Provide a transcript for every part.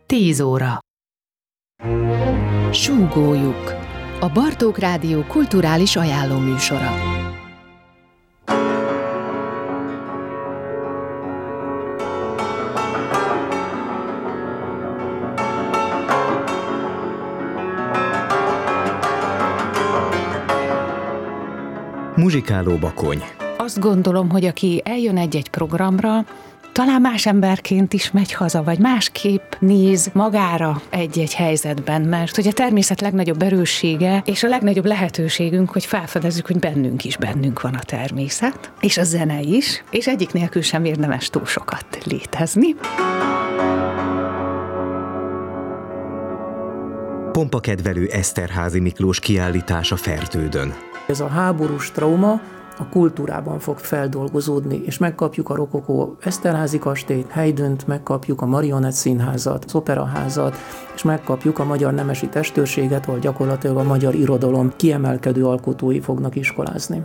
10 óra. Súgójuk. A Bartók Rádió kulturális ajánlóműsora. Muzsikáló Bakony. Azt gondolom, hogy aki eljön egy-egy programra, talán más emberként is megy haza, vagy másképp néz magára egy-egy helyzetben, mert hogy a természet legnagyobb erőssége, és a legnagyobb lehetőségünk, hogy felfedezzük, hogy bennünk van a természet, és a zene is, és egyik nélkül sem érdemes túl sokat létezni. Pompakedvelő Eszterházy Miklós kiállítása Fertődön. Ez a háborús trauma a kultúrában fog feldolgozódni, és megkapjuk a rokokó Eszterházy kastélyt, Haydnt, megkapjuk a Marionett Színházat, az Operaházat, és megkapjuk a magyar nemesi testőrséget, ahol gyakorlatilag a magyar irodalom kiemelkedő alkotói fognak iskolázni.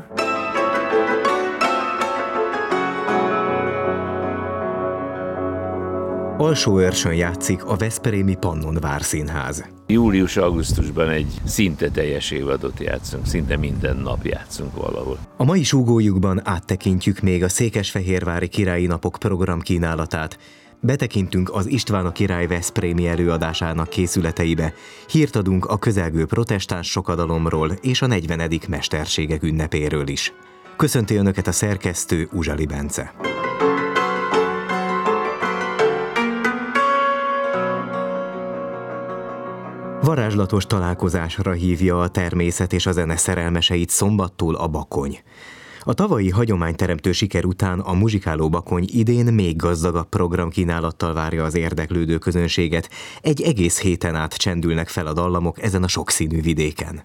Alsóörsön játszik a veszprémi Pannon Várszínház. Július-augusztusban egy szinte teljes évadot játszunk, szinte minden nap játszunk valahol. A mai súgójukban áttekintjük még a Székesfehérvári Királyi Napok programkínálatát. Betekintünk az István a király veszprémi előadásának készületeibe, hírt adunk a közelgő protestáns sokadalomról és a 40. mesterségek ünnepéről is. Köszönti Önöket a szerkesztő, Uzsali Bence. Varázslatos találkozásra hívja a természet és a zene szerelmeseit szombattól a Bakony. A tavalyi hagyományteremtő siker után a Muzsikáló Bakony idén még gazdagabb programkínálattal várja az érdeklődő közönséget. Egy egész héten át csendülnek fel a dallamok ezen a sokszínű vidéken.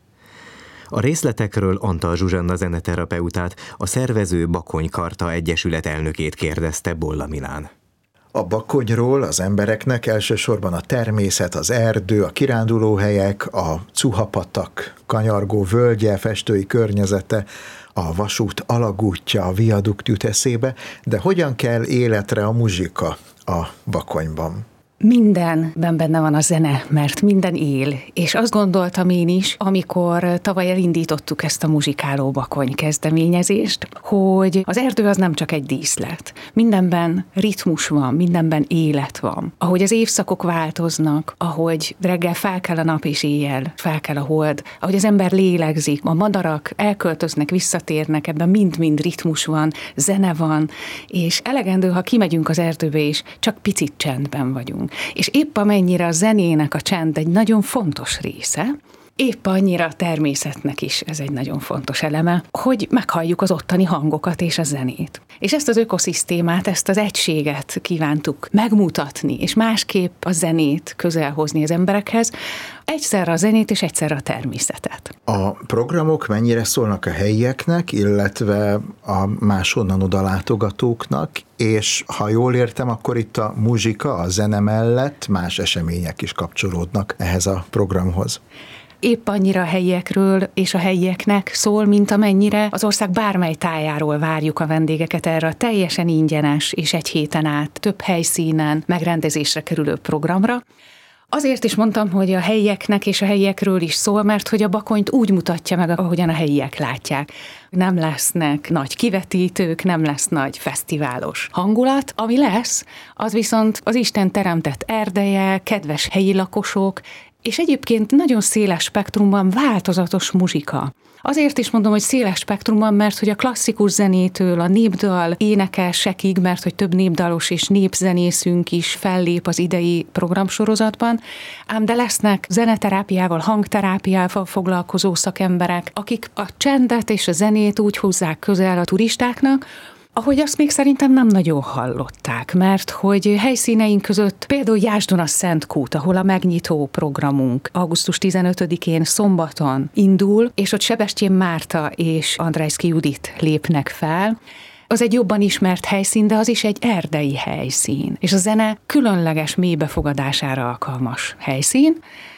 A részletekről Antal Zsuzsanna zeneterapeutát, a szervező Bakony Karta Egyesület elnökét kérdezte Bolla Milán. A Bakonyról az embereknek elsősorban a természet, az erdő, a kirándulóhelyek, a Cuha-patak, kanyargó völgye, festői környezete, a vasút alagútja, a viadukt jut eszébe, de hogyan kell életre a muzsika a Bakonyban? Mindenben benne van a zene, mert minden él, és azt gondoltam én is, amikor tavaly elindítottuk ezt a Muzsikáló Bakony kezdeményezést, hogy az erdő az nem csak egy díszlet. Mindenben ritmus van, mindenben élet van. Ahogy az évszakok változnak, ahogy reggel felkel a nap és éjjel felkel a hold, ahogy az ember lélegzik, a madarak elköltöznek, visszatérnek, ebben mind-mind ritmus van, zene van, és elegendő, ha kimegyünk az erdőbe és csak picit csendben vagyunk. És épp amennyire a zenének a csend egy nagyon fontos része, épp annyira a természetnek is ez egy nagyon fontos eleme, hogy meghalljuk az ottani hangokat és a zenét. És ezt az ökoszisztémát, ezt az egységet kívántuk megmutatni, és másképp a zenét közel hozni az emberekhez, egyszerre a zenét és egyszerre a természetet. A programok mennyire szólnak a helyieknek, illetve a máshonnan oda látogatóknak, és ha jól értem, akkor itt a muzsika, a zene mellett más események is kapcsolódnak ehhez a programhoz. Épp annyira a helyiekről és a helyieknek szól, mint amennyire az ország bármely tájáról várjuk a vendégeket erre a teljesen ingyenes és egy héten át több helyszínen megrendezésre kerülő programra. Azért is mondtam, hogy a helyieknek és a helyiekről is szól, mert hogy a Bakonyt úgy mutatja meg, ahogyan a helyiek látják. Nem lesznek nagy kivetítők, nem lesz nagy fesztiválos hangulat. Ami lesz, az viszont az Isten teremtett erdeje, kedves helyi lakosok, és egyébként nagyon széles spektrumban változatos muzsika. Azért is mondom, hogy széles spektrumban, mert hogy a klasszikus zenétől a népdal énekesekig, mert hogy több népdalos és népzenészünk is fellép az idei programsorozatban, ám de lesznek zeneterápiával, hangterápiával foglalkozó szakemberek, akik a csendet és a zenét úgy hozzák közel a turistáknak, ahogy azt még szerintem nem nagyon hallották, mert hogy helyszíneink között például Jászdon a Szentkút, ahol a megnyitó programunk augusztus 15-én szombaton indul, és ott Sebestyén Márta és Andrejszky Judit lépnek fel. Az egy jobban ismert helyszín, de az is egy erdei helyszín, és a zene különleges mélybefogadására alkalmas helyszín,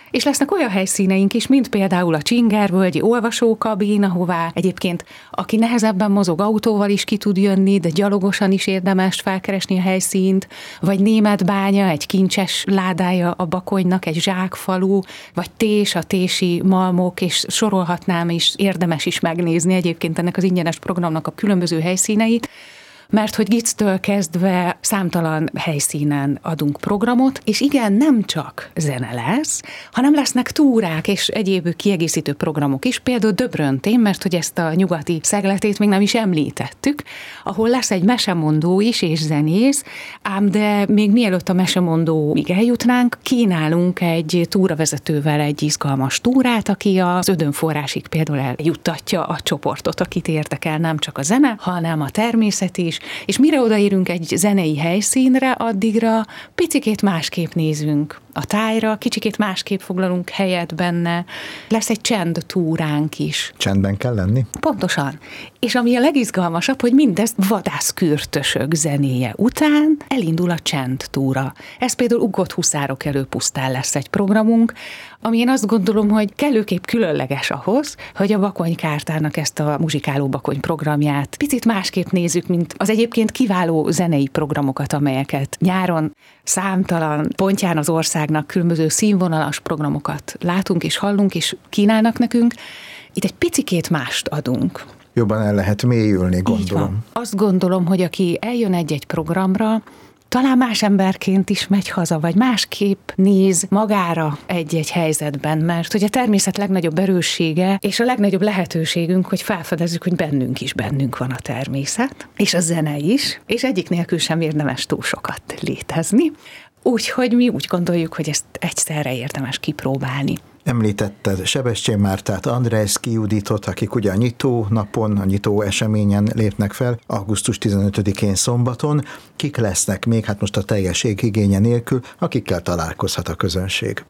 És lesznek olyan helyszíneink is, mint például a Csingervölgyi olvasókabin, ahová egyébként aki nehezebben mozog, autóval is ki tud jönni, de gyalogosan is érdemes felkeresni a helyszínt, vagy Németbánya, egy kincses ládája a Bakonynak, egy zsákfalu, vagy Tés, a tési malmok, és sorolhatnám is, érdemes is megnézni egyébként ennek az ingyenes programnak a különböző helyszíneit, mert hogy Gictől kezdve számtalan helyszínen adunk programot, és igen, nem csak zene lesz, hanem lesznek túrák és egyéb kiegészítő programok is, például Döbröntén, mert hogy ezt a nyugati szegletét még nem is említettük, ahol lesz egy mesemondó is és zenész, ám de még mielőtt a mesemondóig eljutnánk, kínálunk egy túravezetővel egy izgalmas túrát, aki az Ödönforrásig például eljuttatja a csoportot, akit érdekel nem csak a zene, hanem a természet is, és mire odaérünk egy zenei helyszínre, addigra picikét másképp nézünk a tájra, kicsikét másképp foglalunk helyet benne, lesz egy csendtúránk is. Csendben kell lenni? Pontosan. És ami a legizgalmasabb, hogy mindezt vadászkürtösök zenéje után elindul a csendtúra. Ez például Uggott huszárok elő pusztán lesz egy programunk, ami én azt gondolom, hogy kellőképp különleges ahhoz, hogy a Bakony Kártának ezt a Muzsikáló Bakony programját picit másképp nézzük, mint az egyébként kiváló zenei programokat, amelyeket nyáron számtalan pontján az országnak különböző színvonalas programokat látunk és hallunk, és kínálnak nekünk. Itt egy picikét mást adunk. Jobban el lehet mélyülni, gondolom. Így van. Azt gondolom, hogy aki eljön egy-egy programra, talán más emberként is megy haza, vagy másképp néz magára egy-egy helyzetben, mert hogy a természet legnagyobb erőssége, és a legnagyobb lehetőségünk, hogy felfedezzük, hogy bennünk van a természet, és a zene is, és egyik nélkül sem érdemes túl sokat létezni. Úgyhogy mi úgy gondoljuk, hogy ezt egyszerre érdemes kipróbálni. Említetted Sebestyén Mártát, Andrejszky Juditot, akik ugye a nyitó napon, a nyitó eseményen lépnek fel, augusztus 15-én szombaton. Kik lesznek még, hát most a teljesség igénye nélkül, akikkel találkozhat a közönség?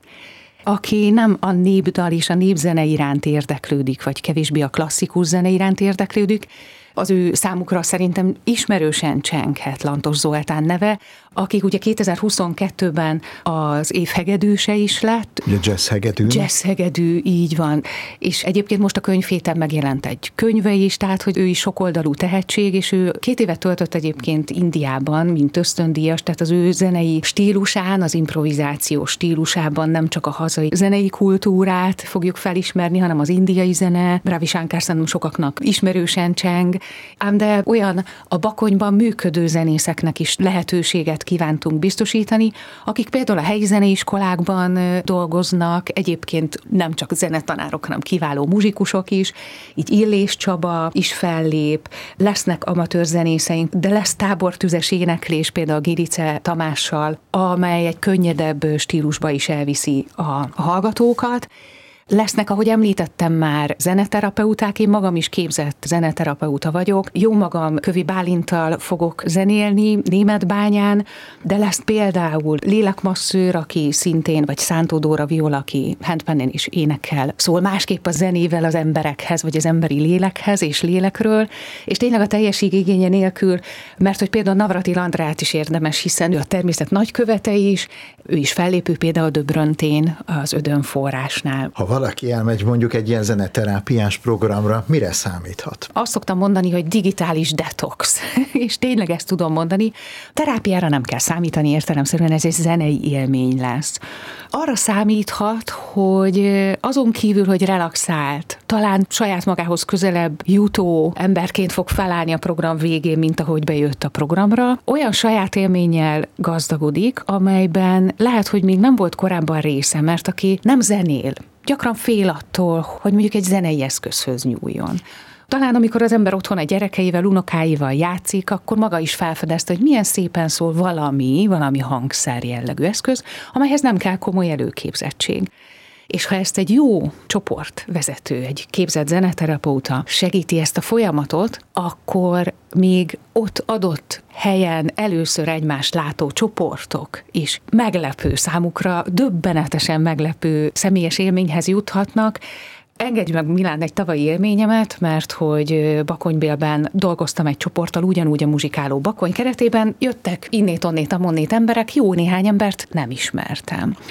Aki nem a népdal és a népzene iránt érdeklődik, vagy kevésbé a klasszikus zene iránt érdeklődik, az ő számukra szerintem ismerősen csenghet Lantos Zoltán neve, akik ugye 2022-ben az év hegedűse is lett. Ugye jazzhegedű. Jazzhegedű, így van. És egyébként most a könyvhéten megjelent egy könyve is, tehát hogy ő is sokoldalú tehetség, és ő 2 évet töltött egyébként Indiában, mint ösztöndíjas, tehát az ő zenei stílusán, az improvizáció stílusában nem csak a hazai zenei kultúrát fogjuk felismerni, hanem az indiai zene. Ravi Shankar szerintem sokaknak ismerősen cseng, ám de olyan a Bakonyban működő zenészeknek is lehetőséget kívántunk biztosítani, akik például a helyi zeneiskolákban dolgoznak, egyébként nem csak zenetanárok, hanem kiváló muzsikusok is, így Illés Csaba is fellép, lesznek amatőr zenészeink, de lesz tábortüzes éneklés például Girice Tamással, amely egy könnyedebb stílusba is elviszi a hallgatókat. Lesznek, ahogy említettem már, zeneterapeuták, én magam is képzett zeneterapeuta vagyok. Jó magam Kövi Bálinttal fogok zenélni Németbányán, de lesz például lélekmasszőr, aki szintén, vagy Szántó Dóra viola, aki handpanen is énekel. Szól másképp a zenével az emberekhez, vagy az emberi lélekhez és lélekről, és tényleg a teljesség igénye nélkül, mert hogy például Navrati Landrát is érdemes, hiszen ő a természet nagykövete is, ő is fellépő például Döbröntén az Ödönforrásnál. Ha valaki elmegy mondjuk egy ilyen zeneterápiás programra, mire számíthat? Azt szoktam mondani, hogy digitális detox, és tényleg ezt tudom mondani. Terápiára nem kell számítani értelemszerűen, ez egy zenei élmény lesz. Arra számíthat, hogy azon kívül, hogy relaxált, talán saját magához közelebb jutó emberként fog felállni a program végén, mint ahogy bejött a programra, olyan saját élménnyel gazdagodik, amelyben lehet, hogy még nem volt korábban része, mert aki nem zenél, gyakran fél attól, hogy mondjuk egy zenei eszközhöz nyúljon. Talán amikor az ember otthon a gyerekeivel, unokáival játszik, akkor maga is felfedezte, hogy milyen szépen szól valami hangszer jellegű eszköz, amelyhez nem kell komoly előképzettség. És ha ezt egy jó csoportvezető, egy képzett zeneterapeuta segíti ezt a folyamatot, akkor még ott adott helyen először egymást látó csoportok is meglepő számukra, döbbenetesen meglepő személyes élményhez juthatnak. Engedj meg, Milán, egy tavalyi élményemet, mert hogy Bakonybélben dolgoztam egy csoporttal, ugyanúgy a Muzsikáló Bakony keretében, jöttek innét, onnét, amonnét emberek, jó néhány embert nem ismertem.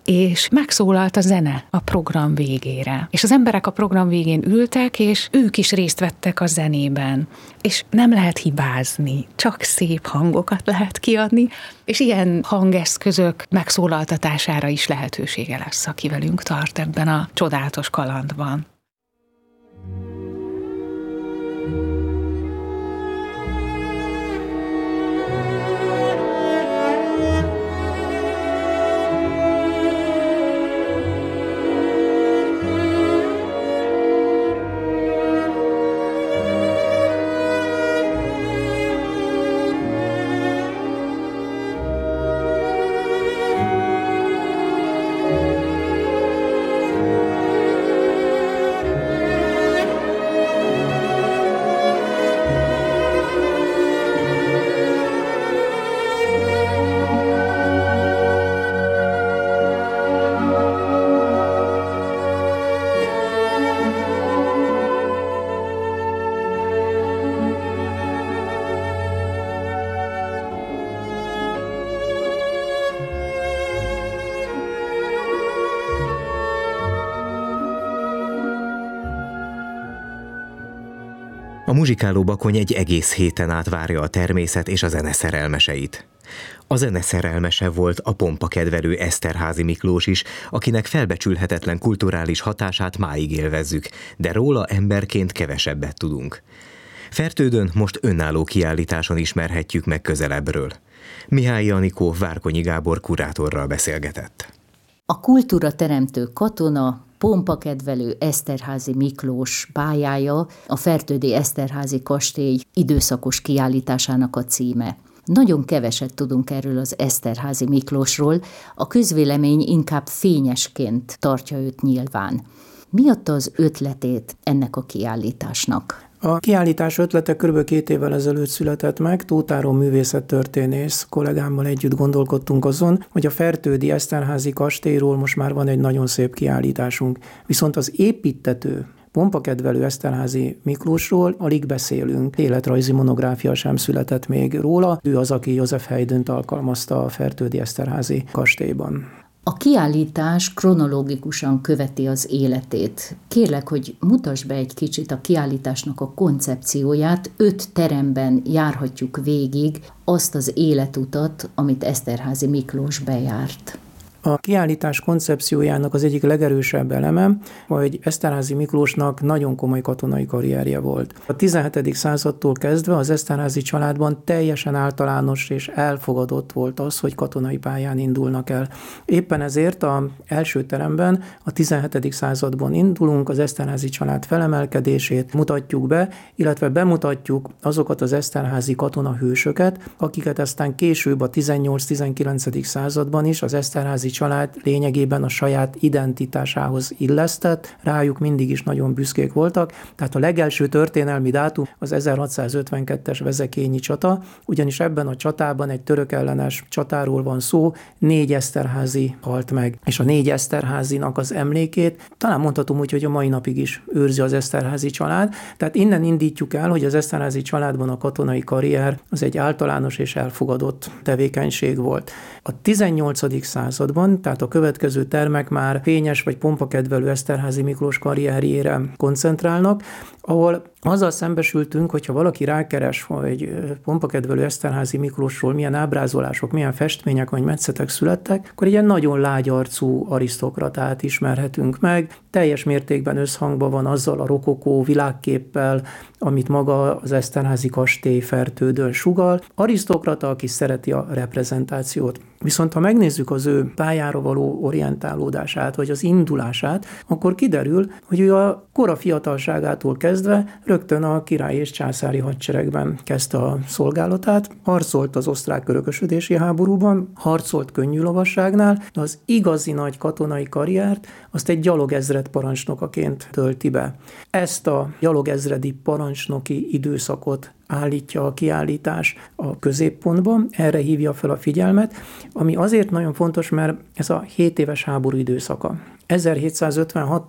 és megszólalt a zene a program végére. És az emberek a program végén ültek, és ők is részt vettek a zenében. És nem lehet hibázni, csak szép hangokat lehet kiadni, és ilyen hangeszközök megszólaltatására is lehetősége lesz, aki velünk tart ebben a csodálatos kalandban. A muzsikáló Bakony egy egész héten át várja a természet és a zene szerelmeseit. A zene szerelmese volt a pompakedvelő Eszterházy Miklós is, akinek felbecsülhetetlen kulturális hatását máig élvezzük, de róla emberként kevesebbet tudunk. Fertődön most önálló kiállításon ismerhetjük meg közelebbről. Mihály Anikó Várkonyi Gábor kurátorral beszélgetett. A kultúra teremtő katona, pompakedvelő Eszterházy Miklós pályája a Fertődi Eszterházy kastély időszakos kiállításának a címe. Nagyon keveset tudunk erről az Eszterházy Miklósról, a közvélemény inkább fényesként tartja őt nyilván. Mi adta az ötletét ennek a kiállításnak? A kiállítás ötlete kb. 2 évvel ezelőtt született meg. Tóth Áron művészettörténész kollégámmal együtt gondolkodtunk azon, hogy a Fertődi Eszterházy kastélyról most már van egy nagyon szép kiállításunk. Viszont az építtető, pompakedvelő Eszterházy Miklósról alig beszélünk. Életrajzi monográfia sem született még róla. Ő az, aki József Haydnt alkalmazta a Fertődi Eszterházy kastélyban. A kiállítás kronológikusan követi az életét. Kérlek, hogy mutasd be egy kicsit a kiállításnak a koncepcióját. 5 teremben járhatjuk végig azt az életutat, amit Eszterházy Miklós bejárt. A kiállítás koncepciójának az egyik legerősebb eleme, hogy Eszterházy Miklósnak nagyon komoly katonai karrierje volt. A 17. századtól kezdve az Eszterházy családban teljesen általános és elfogadott volt az, hogy katonai pályán indulnak el. Éppen ezért az első teremben a 17. században indulunk, az Eszterházy család felemelkedését mutatjuk be, illetve bemutatjuk azokat az eszterházy katonahősöket, akiket aztán később a 18-19. században is az Eszterházy család lényegében a saját identitásához illesztett, rájuk mindig is nagyon büszkék voltak. Tehát a legelső történelmi dátum az 1652-es vezekényi csata, ugyanis ebben a csatában egy török ellenes csatáról van szó, 4 eszterházy halt meg. És a 4 eszterházynak az emlékét talán mondhatom úgy, hogy a mai napig is őrzi az Eszterházy család. Tehát innen indítjuk el, hogy az Eszterházy családban a katonai karrier az egy általános és elfogadott tevékenység volt. A 18. században, tehát a következő termek már fényes vagy pompakedvelő Eszterházy Miklós karrierjére koncentrálnak, ahol azzal szembesültünk, hogyha valaki rákeres, hogy pompakedvelő Eszterházy Miklósról milyen ábrázolások, milyen festmények vagy metszetek születtek, akkor egy ilyen nagyon lágyarcú arisztokratát ismerhetünk meg, teljes mértékben összhangban van azzal a rokokó világképpel, amit maga az Eszterházy kastély Fertődön sugall. Arisztokrata, aki szereti a reprezentációt. Viszont ha megnézzük az ő pályára való orientálódását, vagy az indulását, akkor kiderül, hogy ő a kora fiatalságától kezdve rögtön a királyi és császári hadseregben kezdte a szolgálatát, harcolt az osztrák örökösödési háborúban, harcolt könnyű lovasságnál, de az igazi nagy katonai karriert azt egy gyalogezred parancsnokaként tölti be. Ezt a gyalogezredi parancsnoki időszakot állítja a kiállítás a középpontba, erre hívja fel a figyelmet, ami azért nagyon fontos, mert ez a 7 éves háború időszaka. 1756-tól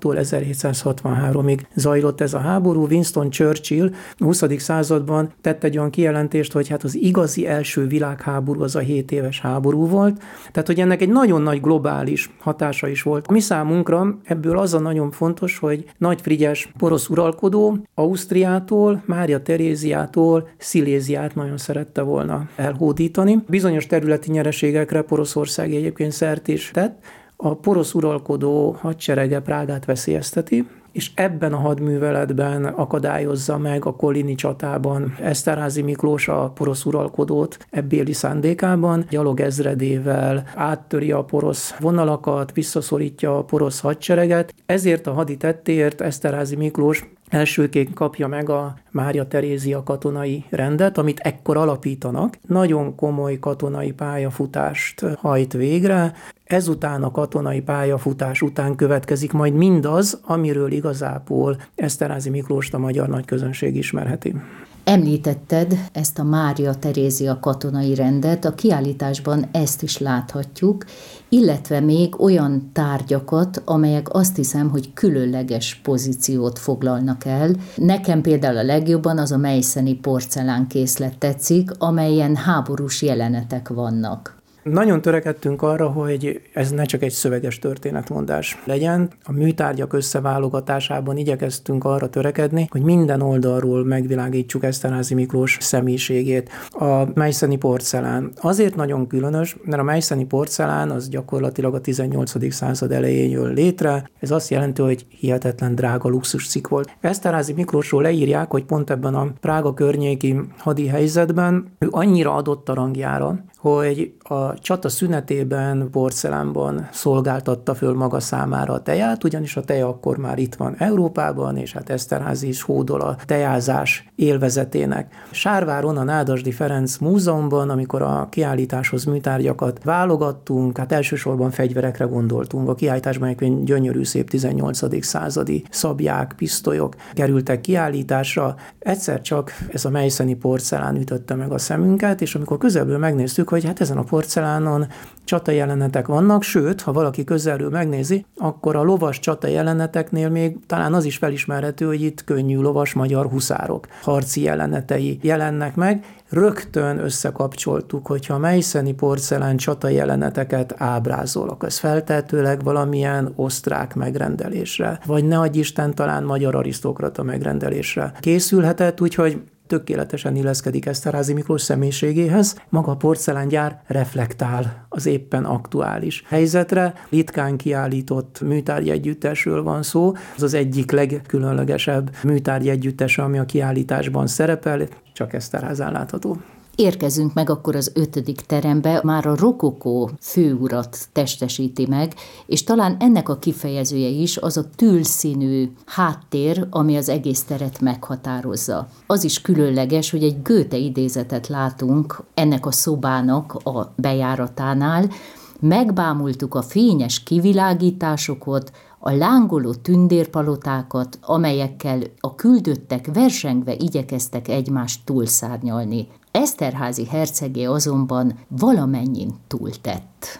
1763-ig zajlott ez a háború. Winston Churchill a 20. században tett egy olyan kijelentést, hogy hát az igazi első világháború az a 7 éves háború volt. Tehát, hogy ennek egy nagyon nagy globális hatása is volt. Mi számunkra ebből az a nagyon fontos, hogy Nagy Frigyes porosz uralkodó Ausztriától, Mária Teréziától Sziléziát nagyon szerette volna elhódítani. Bizonyos területi nyereségekre Poroszország egyébként szert is tett. A porosz uralkodó hadserege Prágát veszélyezteti, és ebben a hadműveletben akadályozza meg a Kolini csatában Esterházy Miklós a porosz uralkodót ebbéli szándékában, gyalogezredével áttöri a porosz vonalakat, visszaszorítja a porosz hadsereget. Ezért a hadi tettéért Esterházy Miklós elsőként kapja meg a Mária Terézia katonai rendet, amit ekkor alapítanak. Nagyon komoly katonai pályafutást hajt végre. Ezután a katonai pályafutás után következik majd mindaz, amiről igazából Esterházy Miklóst a magyar nagyközönség ismerheti. Említetted ezt a Mária Terézia katonai rendet, a kiállításban ezt is láthatjuk, illetve még olyan tárgyakat, amelyek azt hiszem, hogy különleges pozíciót foglalnak el. Nekem például a legjobban az a meiszeni porcelánkészlet tetszik, amelyen háborús jelenetek vannak. Nagyon törekedtünk arra, hogy ez ne csak egy szöveges történetmondás legyen. A műtárgyak összeválogatásában igyekeztünk arra törekedni, hogy minden oldalról megvilágítsuk Esterházy Miklós személyiségét. A meiszeni porcelán azért nagyon különös, mert a meiszeni porcelán az gyakorlatilag a 18. század elején jön létre. Ez azt jelenti, hogy hihetetlen drága luxuscikk volt. Esterházy Miklósról leírják, hogy pont ebben a Prága környéki hadi helyzetben ő annyira adott a rangjára, hogy a csata szünetében porcelánban szolgáltatta föl maga számára a teját, ugyanis a teja akkor már itt van Európában, és hát Esterházy is hódol a tejázás élvezetének. Sárváron, a Nádasdy Ferenc Múzeumban, amikor a kiállításhoz műtárgyakat válogattunk, hát elsősorban fegyverekre gondoltunk. A kiállításban egy gyönyörű szép 18. századi szablyák, pisztolyok kerültek kiállításra. Egyszer csak ez a meiszeni porcelán ütötte meg a szemünket, és amikor közelből megnéztük, hogy hát ezen a porcelánon csatajelenetek vannak, sőt, ha valaki közelről megnézi, akkor a lovas csatajeleneteknél még talán az is felismerhető, hogy itt könnyű lovas magyar huszárok harci jelenetei jelennek meg. Rögtön összekapcsoltuk, hogyha a meiszeni porcelán csatajeleneteket ábrázol, akkor ez feltehetőleg valamilyen osztrák megrendelésre, vagy ne adj Isten, talán magyar arisztokrata megrendelésre készülhetett, úgyhogy tökéletesen illeszkedik Esterházy Miklós személyiségéhez. Maga a porcelángyár reflektál az éppen aktuális helyzetre. Ritkán kiállított műtárgyegyüttesről van szó. Ez az egyik legkülönlegesebb műtárgyegyüttes, ami a kiállításban szerepel, csak Eszterházán látható. Érkezünk meg akkor az 5. terembe, már a rokokó főurat testesíti meg, és talán ennek a kifejezője is az a tüllszínű háttér, ami az egész teret meghatározza. Az is különleges, hogy egy Goethe idézetet látunk ennek a szobának a bejáratánál, megbámultuk a fényes kivilágításokat, a lángoló tündérpalotákat, amelyekkel a küldöttek versengve igyekeztek egymást túlszárnyalni. Eszterházy hercegé azonban valamennyien túltett.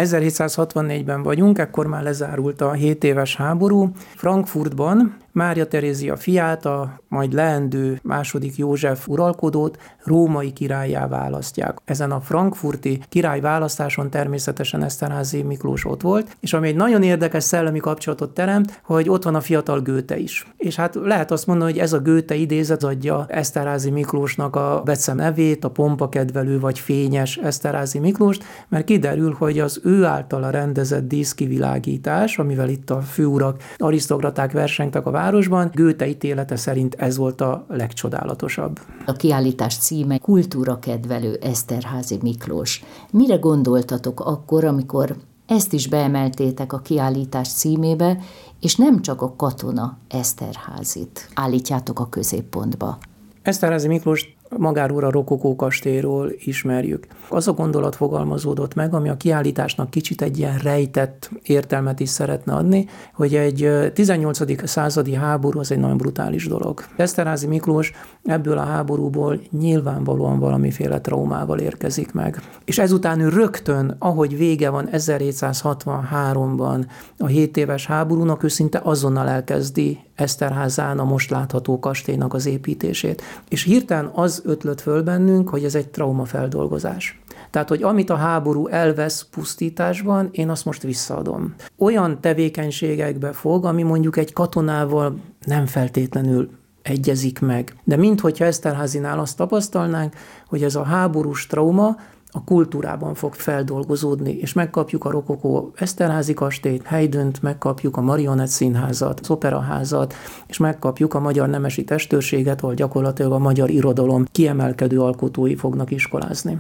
1764-ben vagyunk, ekkor már lezárult a 7 éves háború. Frankfurtban Mária Terézia fiát, a majd leendő II. József uralkodót római királlyá választják. Ezen a frankfurti királyválasztáson természetesen Esterházy Miklós ott volt, és ami egy nagyon érdekes szellemi kapcsolatot teremt, hogy ott van a fiatal Goethe is. És hát lehet azt mondani, hogy ez a Goethe idézet adja Esterházy Miklósnak a becnevét, a pompakedvelő vagy fényes Esterházy Miklóst, mert kiderül, hogy az ő általa rendezett díszkivilágítás, amivel itt a főurak, arisztokraták versengtek a városban, Goethe ítélete szerint ez volt a legcsodálatosabb. A kiállítás címe Kultúrakedvelő Esterházy Miklós. Mire gondoltatok akkor, amikor ezt is beemeltétek a kiállítás címébe, és nem csak a katona Esterházyt állítjátok a középpontba? Esterházy Miklós magáról a rokokó kastélyról ismerjük. Az a gondolat fogalmazódott meg, ami a kiállításnak kicsit egy ilyen rejtett értelmet is szeretne adni, hogy egy 18. századi háború az egy nagyon brutális dolog. Eszterházy Miklós ebből a háborúból nyilvánvalóan valamiféle traumával érkezik meg. És ezután ő rögtön, ahogy vége van 1763-ban a 7 éves háborúnak, ő szinte azonnal elkezdi Eszterházán a most látható kastélynak az építését. És hirtelen az ötlött föl bennünk, hogy ez egy traumafeldolgozás. Tehát, hogy amit a háború elvesz pusztításban, én azt most visszaadom. Olyan tevékenységekbe fog, ami mondjuk egy katonával nem feltétlenül egyezik meg. De minthogyha Eszterházinál azt tapasztalnánk, hogy ez a háborús trauma a kultúrában fog feldolgozódni, és megkapjuk a rokokó Eszterházi kastélyt, Haydnt, megkapjuk a Marionett Színházat, az Operaházat, és megkapjuk a magyar nemesi testőrséget, ahol gyakorlatilag a magyar irodalom kiemelkedő alkotói fognak iskolázni.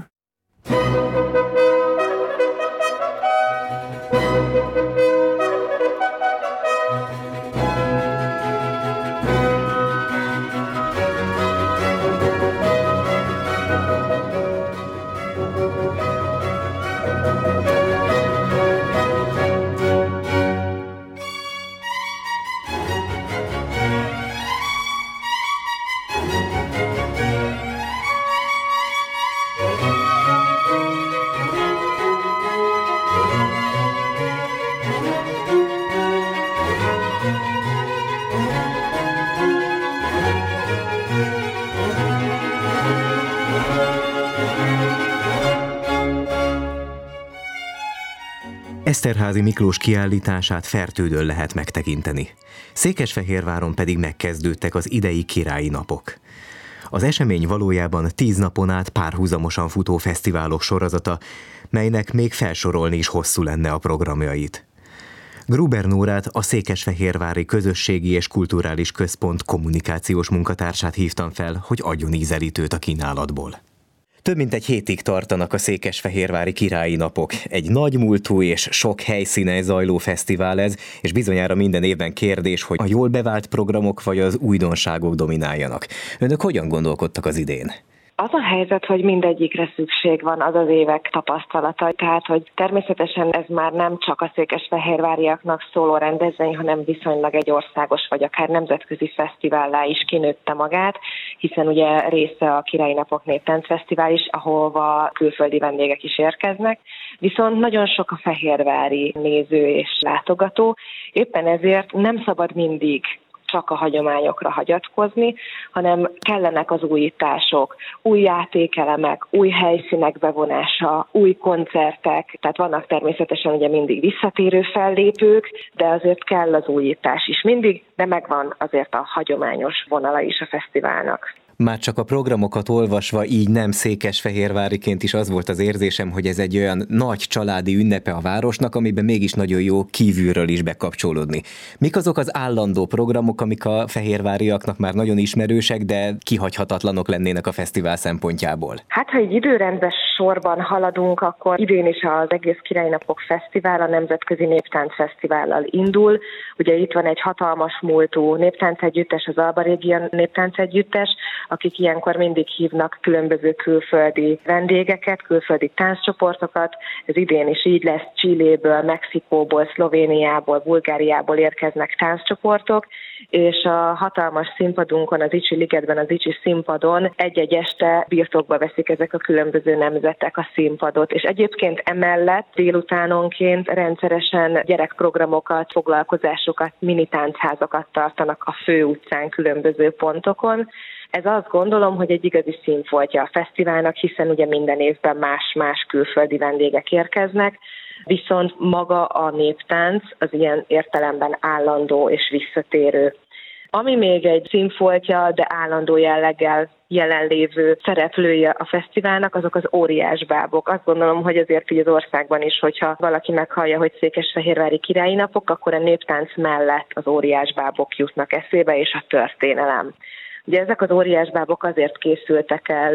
Eszterházy Miklós kiállítását Fertődön lehet megtekinteni. Székesfehérváron pedig megkezdődtek az idei királyi napok. Az esemény valójában 10 napon át párhuzamosan futó fesztiválok sorozata, melynek még felsorolni is hosszú lenne a programjait. Gruber Nórát, a Székesfehérvári Közösségi és Kulturális Központ kommunikációs munkatársát hívtam fel, hogy adjon ízelítőt a kínálatból. Több mint egy hétig tartanak a székesfehérvári királyi napok. Egy nagymúltú és sok helyszínen zajló fesztivál ez, és bizonyára minden évben kérdés, hogy a jól bevált programok vagy az újdonságok domináljanak. Önök hogyan gondolkodtak az idén? Az a helyzet, hogy mindegyikre szükség van, az az évek tapasztalata. Tehát, hogy természetesen ez már nem csak a székesfehérváriaknak szóló rendezvény, hanem viszonylag egy országos vagy akár nemzetközi fesztivállá is kinőtte magát, hiszen ugye része a Királyi Napok Néptáncfesztivál is, ahova külföldi vendégek is érkeznek. Viszont nagyon sok a fehérvári néző és látogató, éppen ezért nem szabad mindig csak a hagyományokra hagyatkozni, hanem kellenek az újítások, új játékelemek, új helyszínek bevonása, új koncertek, tehát vannak természetesen ugye mindig visszatérő fellépők, de azért kell az újítás is mindig, de megvan azért a hagyományos vonala is a fesztiválnak. Már csak a programokat olvasva, így nem székesfehérváriként is az volt az érzésem, hogy ez egy olyan nagy családi ünnepe a városnak, amiben mégis nagyon jó kívülről is bekapcsolódni. Mik azok az állandó programok, amik a fehérváriaknak már nagyon ismerősek, de kihagyhatatlanok lennének a fesztivál szempontjából? Hát, ha egy időrendben sorban haladunk, akkor idén is az egész Királyi Napok Fesztivál a Nemzetközi Néptáncfesztivállal indul. Ugye itt van egy hatalmas múltú néptáncegyüttes, az Alba Région Néptáncegyüttes, akik ilyenkor mindig hívnak különböző külföldi vendégeket, külföldi tánccsoportokat. Ez idén is így lesz, Chiléből, Mexikóból, Szlovéniából, Bulgáriából érkeznek tánccsoportok, és a hatalmas színpadunkon, az Icsi Ligetben, az Icsi színpadon egy-egy este birtokba veszik ezek a különböző nemzetek a színpadot. És egyébként emellett délutánonként rendszeresen gyerekprogramokat, foglalkozásokat, mini táncházakat tartanak a főutcán különböző pontokon. Ez azt gondolom, hogy egy igazi színfoltja a fesztiválnak, hiszen ugye minden évben más-más külföldi vendégek érkeznek, viszont maga a néptánc az ilyen értelemben állandó és visszatérő. Ami még egy színfoltja, de állandó jelleggel jelenlévő szereplője a fesztiválnak, azok az óriásbábok. Azt gondolom, hogy azért így az országban is, hogyha valaki meghallja, hogy Székesfehérvári Királyi Napok, akkor a néptánc mellett az óriásbábok jutnak eszébe, és a történelem. Ugye ezek az óriásbábok azért készültek el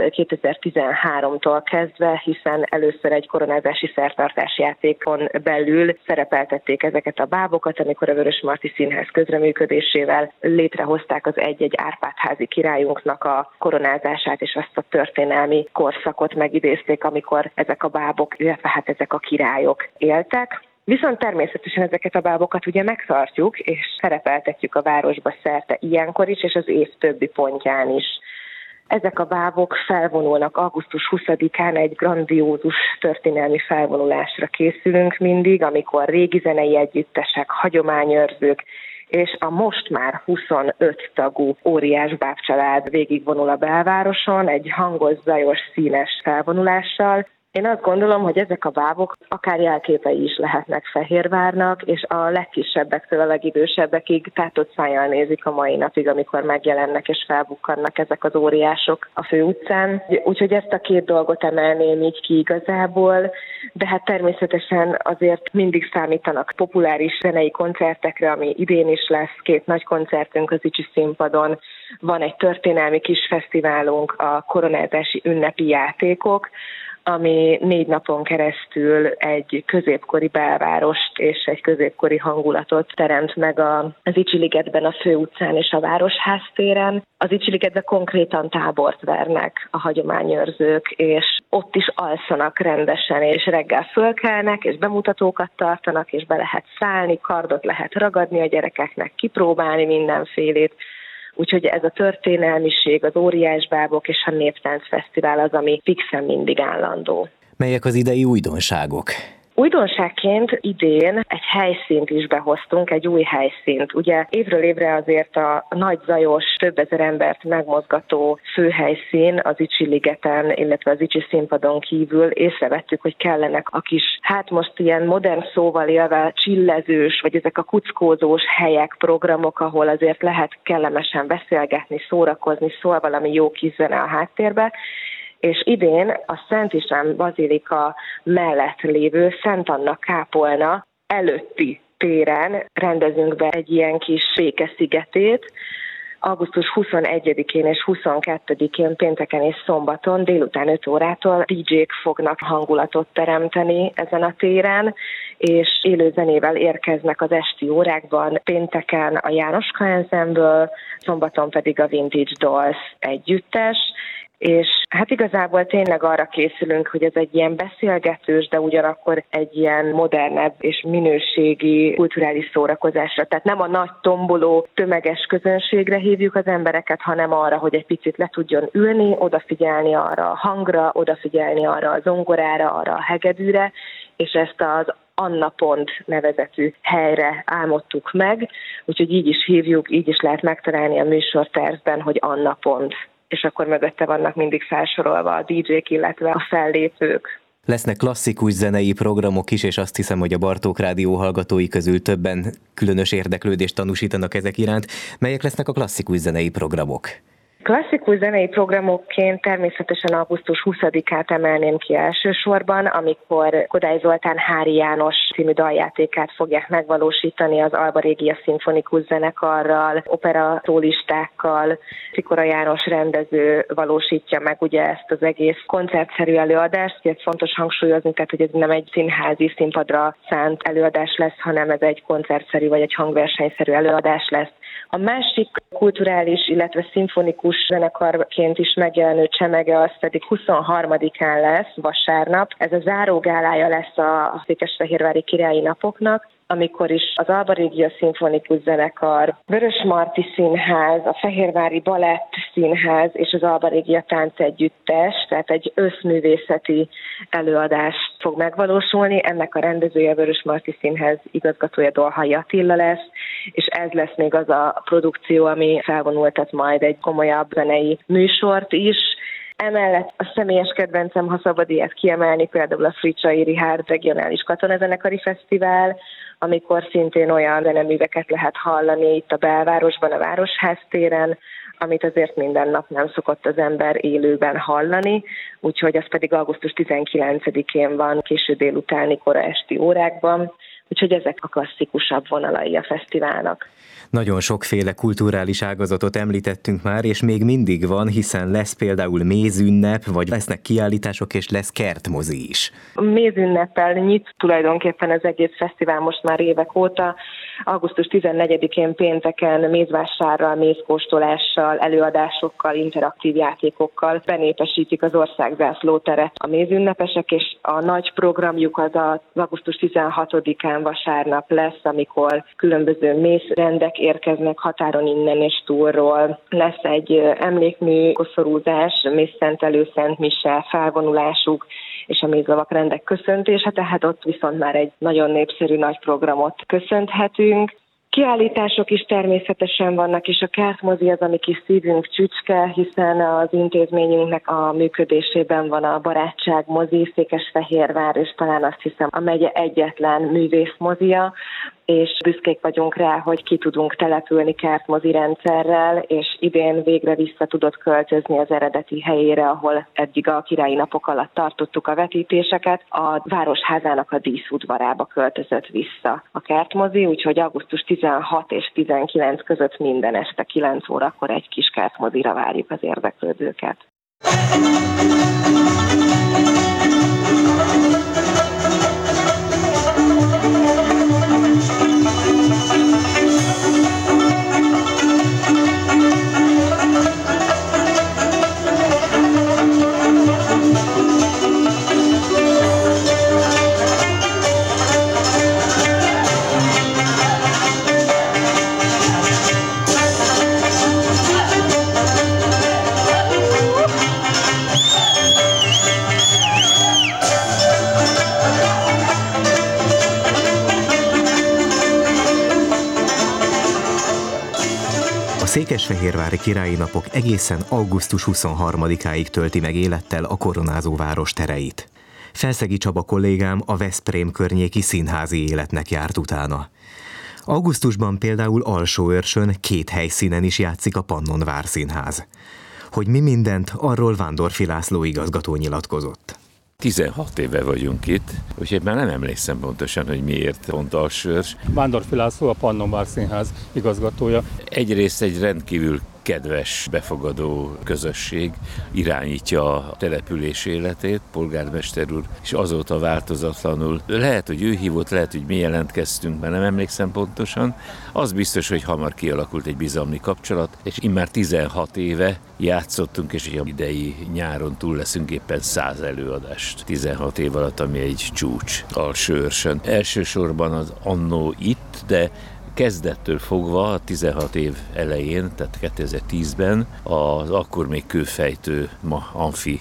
2013-tól kezdve, hiszen először egy koronázási szertartásjátékon belül szerepeltették ezeket a bábokat, amikor a Vörösmarty Színház közreműködésével létrehozták az egy-egy Árpád-házi királyunknak a koronázását, és azt a történelmi korszakot megidézték, amikor ezek a bábok, illetve hát ezek a királyok éltek. Viszont természetesen ezeket a bábokat ugye megtartjuk, és szerepeltetjük a városba szerte ilyenkor is, és az év többi pontján is. Ezek a bábok felvonulnak augusztus 20-án, egy grandiózus történelmi felvonulásra készülünk mindig, amikor régi zenei együttesek, hagyományőrzők, és a most már 25 tagú óriás bábcsalád végigvonul a belvároson egy hangos, zajos, színes felvonulással. Én azt gondolom, hogy ezek a bábok akár jelképei is lehetnek Fehérvárnak, és a legkisebbektől a legidősebbekig tátott szájjal nézik a mai napig, amikor megjelennek és felbukkannak ezek az óriások a főutcán. Úgyhogy ezt a két dolgot emelném így ki igazából, de hát természetesen azért mindig számítanak populáris zenei koncertekre, ami idén is lesz, 2 nagy koncertünk az Icsi színpadon, van egy történelmi kis fesztiválunk, a koronázási ünnepi játékok, ami 4 napon keresztül egy középkori belvárost és egy középkori hangulatot teremt meg az Icsi-ligetben, a főutcán és a Városház téren. Az Icsi-ligetben konkrétan tábort vernek a hagyományőrzők, és ott is alszanak rendesen, és reggel fölkelnek, és bemutatókat tartanak, és be lehet szállni, kardot lehet ragadni a gyerekeknek, kipróbálni mindenfélét. Úgyhogy ez a történelmiség, az óriásbábok és a Néptánc Fesztivál az, ami fixen mindig állandó. Melyek az idei újdonságok? Újdonságként idén egy helyszínt is behoztunk, egy új helyszínt. Ugye évről évre azért a nagy zajos, több ezer embert megmozgató főhelyszín az Icsi-ligeten, illetve az Icsi színpadon kívül észrevettük, hogy kellenek a kis, hát most ilyen modern szóval élve csillezős, vagy ezek a kuckózós helyek, programok, ahol azért lehet kellemesen beszélgetni, szórakozni, szól valami jó kis zene a háttérbe. És idén a Szent István Bazilika mellett lévő Szent Anna kápolna előtti téren rendezünk be egy ilyen kis békeszigetét. Augusztus 21-én és 22-én pénteken és szombaton délután 5 órától DJ-k fognak hangulatot teremteni ezen a téren, és élő zenével érkeznek az esti órákban, pénteken a Jánoska Ensemble, szombaton pedig a Vintage Dolls együttes, és hát igazából tényleg arra készülünk, hogy ez egy ilyen beszélgetős, de ugyanakkor egy ilyen modernebb és minőségi kulturális szórakozásra. Tehát nem a nagy tomboló tömeges közönségre hívjuk az embereket, hanem arra, hogy egy picit le tudjon ülni, odafigyelni arra a hangra, odafigyelni arra a zongorára, arra a hegedűre, és ezt az Anna Pont nevezetű helyre álmodtuk meg, úgyhogy így is hívjuk, így is lehet megtalálni a műsortervben, hogy Anna Pont. És akkor mögötte vannak mindig felsorolva a DJ-k, illetve a fellépők. Lesznek klasszikus zenei programok is, és azt hiszem, hogy a Bartók Rádió hallgatói közül többen különös érdeklődést tanúsítanak ezek iránt. Melyek lesznek a klasszikus zenei programok? Klasszikus zenei programokként természetesen augusztus 20-át emelném ki elsősorban, amikor Kodály Zoltán Hári János című daljátékát fogják megvalósítani az Alba Regia Szimfonikus Zenekarral, opera szólistákkal. Szikora János rendező valósítja meg ugye ezt az egész koncertszerű előadást. Ez fontos hangsúlyozni, tehát hogy ez nem egy színházi színpadra szánt előadás lesz, hanem ez egy koncertszerű vagy egy hangversenyszerű előadás lesz. A másik kulturális, illetve szimfonikus zenekarként is megjelenő csemege az pedig 23-án lesz, vasárnap. Ez a zárógálája lesz a Székesfehérvári Királyi Napoknak, amikor is az Alba Regia Szimfonikus Zenekar, Vörösmarty Színház, a Fehérvári Balett Színház és az Alba Regia Táncegyüttes, tehát egy összművészeti előadást fog megvalósulni. Ennek a rendezője a Vörösmarty Színház igazgatója Dolhai Attila lesz, és ez lesz még az a produkció, ami felvonultat majd egy komolyabb zenei műsort is. Emellett a személyes kedvencem, ha szabad ilyet kiemelni, például a Fricsai Richárd Regionális Katonazenekari Fesztivál, amikor szintén olyan zeneműveket lehet hallani itt a belvárosban, a Városház téren, amit azért minden nap nem szokott az ember élőben hallani, úgyhogy az pedig augusztus 19-én van, késő délutáni, kora esti órákban. Úgyhogy ezek a klasszikusabb vonalai a fesztiválnak. Nagyon sokféle kulturális ágazatot említettünk már, és még mindig van, hiszen lesz például mézünnep, vagy lesznek kiállítások, és lesz kertmozi is. A mézünneppel nyit tulajdonképpen az egész fesztivál most már évek óta. Augusztus 14-én pénteken mézvásárral, mézkóstolással, előadásokkal, interaktív játékokkal benépesítik az országzászlóteret a mézünnepesek, és a nagy programjuk az augusztus 16-án vasárnap lesz, amikor különböző mézrendek érkeznek határon innen és túlról. Lesz egy emlékmű, koszorúzás, mézszentelő, szentmise, felvonulásuk, és a mézlavak rendek köszöntése, tehát ott viszont már egy nagyon népszerű nagy programot köszönhetünk. Kiállítások is természetesen vannak, és a kertmozi az, ami kis szívünk csücske, hiszen az intézményünknek a működésében van a Barátság mozi, Székesfehérvár, és talán azt hiszem a megye egyetlen művészmozia, és büszkék vagyunk rá, hogy ki tudunk települni kertmozi rendszerrel, és idén végre vissza tudott költözni az eredeti helyére, ahol eddig a királyi napok alatt tartottuk a vetítéseket. A Városházának a díszudvarába költözött vissza a kertmozi, úgyhogy augusztus 16 és 19 között minden este 9 órakor egy kis kertmozira várjuk az érdeklődőket. A Székesfehérvári Királyi Napok egészen augusztus 23-áig tölti meg élettel a koronázó város tereit. Felszegi Csaba kollégám a Veszprém környéki színházi életnek járt utána. Augusztusban például Alsóörsön 2 helyszínen is játszik a Pannon Várszínház. Hogy mi mindent, arról Vándorfi László igazgató nyilatkozott. 16 éve vagyunk itt, úgyhogy már nem emlékszem pontosan, hogy miért pont Alsóörs. Vándorfi László, a Pannon Várszínház igazgatója. Egyrészt egy rendkívül kedves, befogadó közösség irányítja a település életét, polgármester úr, és azóta változatlanul. Lehet, hogy ő hívott, lehet, hogy mi jelentkeztünk, mert nem emlékszem pontosan. Az biztos, hogy hamar kialakult egy bizalmi kapcsolat, és immár 16 éve játszottunk, és a idei nyáron túl leszünk éppen 100 előadást. 16 év alatt, ami egy csúcs Alsóörsön. Elsősorban az annó itt, de kezdettől fogva, a 16 év elején, tehát 2010-ben az akkor még kőfejtő, ma amfi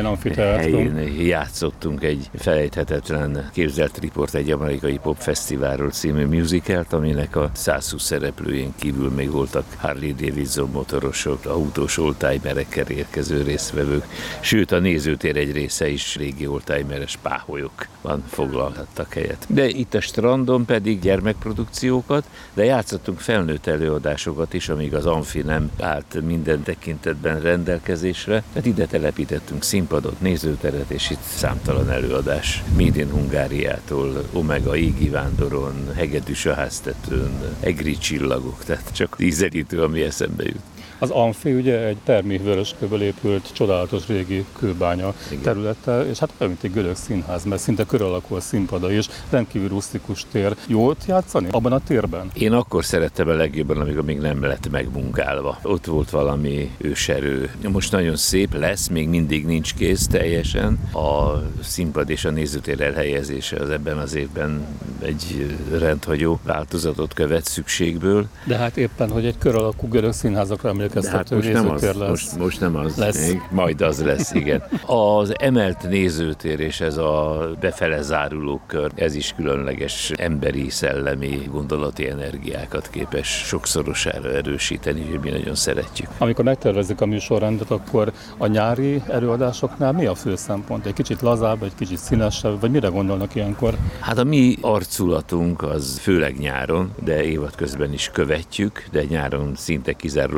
helyén játszottunk egy felejthetetlen képzelt riport egy amerikai popfesztiválról című musicalt, aminek a 120 szereplőjén kívül még voltak Harley Davidson motorosok, autós oldtimerekkel érkező résztvevők, sőt a nézőtér egy része is régi oldtimeres páholyokban foglalhattak helyet. De itt a strandon pedig gyermekprodukciókat, de játszottunk felnőtt előadásokat is, amíg az amfi nem állt minden tekintetben rendelkezésre, tehát ide telepítettünk színpadot, nézőteret, és itt számtalan előadás. Made in Hungáriától, Omega égi vándoron, Hegedűs a háztetőn, Egri csillagok, tehát csak ízelítő, ami eszembe jut. Az amfi ugye egy termékvöröskőből épült csodálatos régi kőbánya területe, és hát olyan, mint egy görög színház, mert szinte kör alakú a színpada is, rendkívül rusztikus tér. Jót játszani abban a térben? Én akkor szerettem a legjobban, amikor még nem lett megmunkálva. Ott volt valami őserő. Most nagyon szép lesz, még mindig nincs kész teljesen. A színpad és a nézőtér elhelyezése az ebben az évben egy rendhagyó változatot követ szükségből. De hát éppen, hogy egy kör alakú görög színházakra emlékeztető nézőtér lesz. Most nem az még, majd az lesz, igen. Az emelt nézőtér és ez a befele záruló kör, ez is különleges emberi, szellemi, gondolati energiákat képes sokszorosára erősíteni, hogy mi nagyon szeretjük. Amikor megtervezik a műsorrendet, akkor a nyári előadásoknál mi a fő szempont? Egy kicsit lazább, egy kicsit színesebb, vagy mire gondolnak ilyenkor? Hát a mi arculatunk az főleg nyáron, de évad közben is követjük, de nyáron szinte kizárólagos, hogy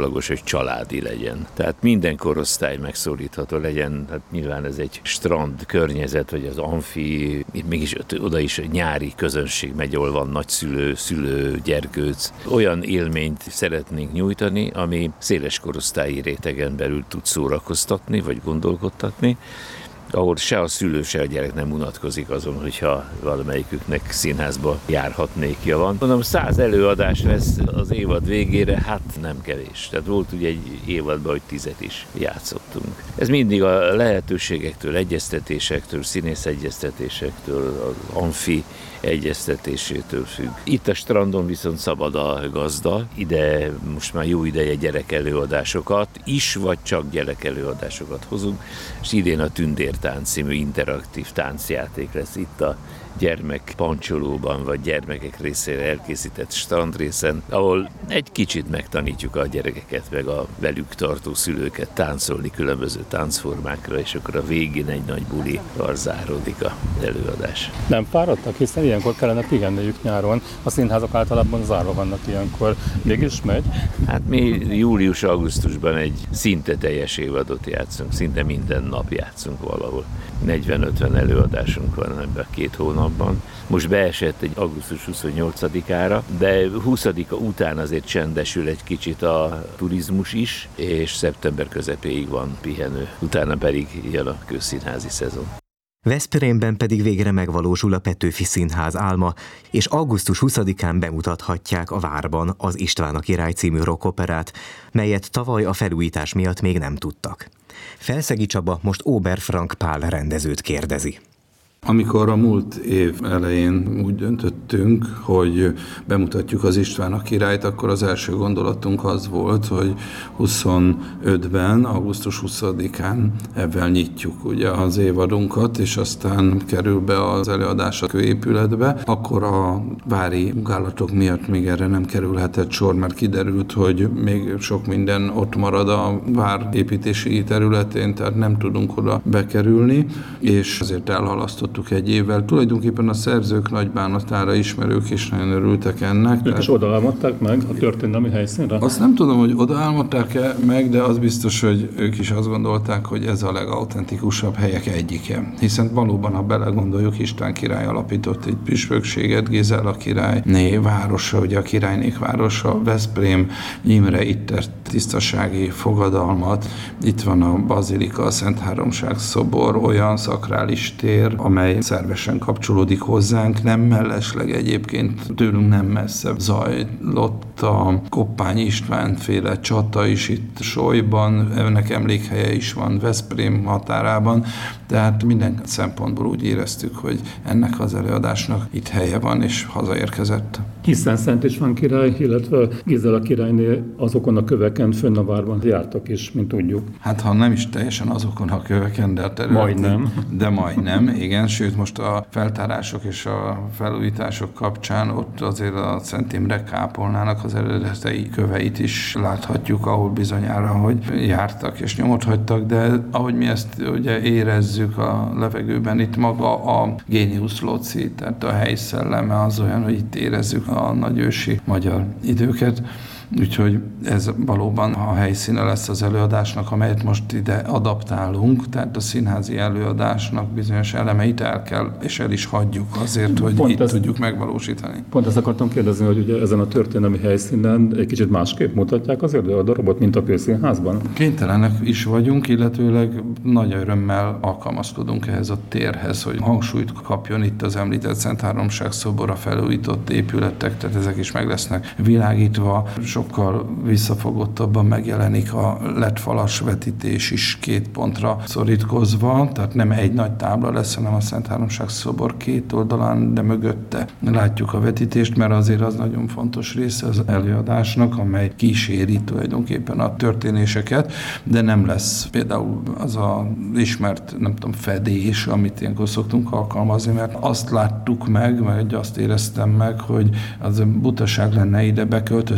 családi legyen. Tehát minden korosztály megszólítható legyen, hát nyilván ez egy strand környezet, vagy az amfi, mégis oda is nyári közönség megy, ahol van nagyszülő, szülő, gyerkőc. Olyan élményt szeretnénk nyújtani, ami széles korosztályi rétegen belül tud szórakoztatni, vagy gondolkodtatni, ahol se a szülő, se a gyerek nem unatkozik azon, hogyha valamelyiküknek színházba járhatnékja van. Mondom, 100 előadás lesz az évad végére, hát nem kevés. Tehát volt ugye egy évadban, hogy 10 is játszottunk. Ez mindig a lehetőségektől, egyeztetésektől, színészegyeztetésektől, az amfi egyeztetésétől függ. Itt a strandon viszont szabad a gazda, ide most már jó ideje gyerekelőadásokat is, vagy csak gyerekelőadásokat hozunk, és idén a Tündértánc című interaktív táncjáték lesz itt a gyermek pancsolóban, vagy gyermekek részére elkészített strandrészen, ahol egy kicsit megtanítjuk a gyerekeket, meg a velük tartó szülőket táncolni különböző táncformákra, és akkor a végén egy nagy bulival záródik az előadás. Nem fáradtak, hiszen ilyenkor kellene pihenniük nyáron, a színházak általában zárva vannak ilyenkor. Mégis megy? Hát mi július-augusztusban egy szinte teljes évadot játszunk, szinte minden nap játszunk valahol. 40-50 előadásunk van ebben a 2 hónapban. Most beesett egy augusztus 28-ára, de 20-a után azért csendesül egy kicsit a turizmus is, és szeptember közepéig van pihenő. Utána pedig jön a közszínházi szezon. Veszprémben pedig végre megvalósul a Petőfi Színház álma, és augusztus 20-án bemutathatják a Várban az István a király című rockoperát, melyet tavaly a felújítás miatt még nem tudtak. Felszegi Csaba most Oberfrank Pál rendezőt kérdezi. Amikor a múlt év elején úgy döntöttünk, hogy bemutatjuk az István a királyt, akkor az első gondolatunk az volt, hogy 25-ben, augusztus 20-án ebben nyitjuk ugye az évadunkat, és aztán kerül be az előadás a kőépületbe. Akkor a vári munkálatok miatt még erre nem kerülhetett sor, mert kiderült, hogy még sok minden ott marad a vár építési területén, tehát nem tudunk oda bekerülni, és azért elhalasztottuk egy évvel. Tulajdonképpen a szerzők nagy bánatára ismerők is nagyon örültek ennek. Ők is odaálmodták meg a történelmi helyszínre? Azt nem tudom, hogy odaálmodták-e meg, de az biztos, hogy ők is azt gondolták, hogy ez a legautentikusabb helyek egyike. Hiszen valóban, ha belegondoljuk, István király alapított egy püspökséget, Gézella királyné városa, ugye a királynék városa, Veszprém, Imre itt tett tisztasági fogadalmat. Itt van a bazilika, a Szent Háromság szobor, olyan szakrális tér, amely szervesen kapcsolódik hozzánk, nem mellesleg egyébként tőlünk nem messze zajlott a Koppány István féle csata is itt Solyban, ennek emlékhelye is van Veszprém határában, tehát minden szempontból úgy éreztük, hogy ennek az előadásnak itt helye van, és hazaérkezett. Hiszen Szent István király, illetve Gézella királyné azokon a köveken fönn a várban jártak is, mint tudjuk. Hát ha nem is teljesen azokon a köveken, de a területen. Majdnem, igen, sőt most a feltárások és a felújítások kapcsán ott azért a Szent Imre kápolnának az eredeti köveit is láthatjuk, ahol bizonyára, hogy jártak és nyomot hagytak, de ahogy mi ezt ugye érezzük a levegőben, itt maga a Génius Loci, tehát a helyszelleme az olyan, hogy itt érezzük a nagyősi magyar időket. Úgyhogy ez valóban a helyszíne lesz az előadásnak, amelyet most ide adaptálunk, tehát a színházi előadásnak bizonyos elemeit el kell, és el is hagyjuk azért, hogy pont itt tudjuk megvalósítani. Pont ezt akartam kérdezni, hogy ugye ezen a történelmi helyszínen egy kicsit másképp mutatják azért a darabot, mint a Kőszínházban? Kénytelenek is vagyunk, illetőleg nagy örömmel alkalmazkodunk ehhez a térhez, hogy hangsúlyt kapjon itt az említett Szent Háromság szobor, a felújított épületek, tehát ezek is meg lesznek világítva, sokkal visszafogottabban megjelenik a LED-falas vetítés is 2 pontra szorítkozva, tehát nem egy nagy tábla lesz, hanem a Szent Háromság szobor 2 oldalán, de mögötte látjuk a vetítést, mert azért az nagyon fontos része az előadásnak, amely kíséri tulajdonképpen a történéseket, de nem lesz például az a ismert, nem tudom, fedés, amit ilyenkor szoktunk alkalmazni, mert azt láttuk meg, vagy azt éreztem meg, hogy az butaság lenne ide beköltöztetni egy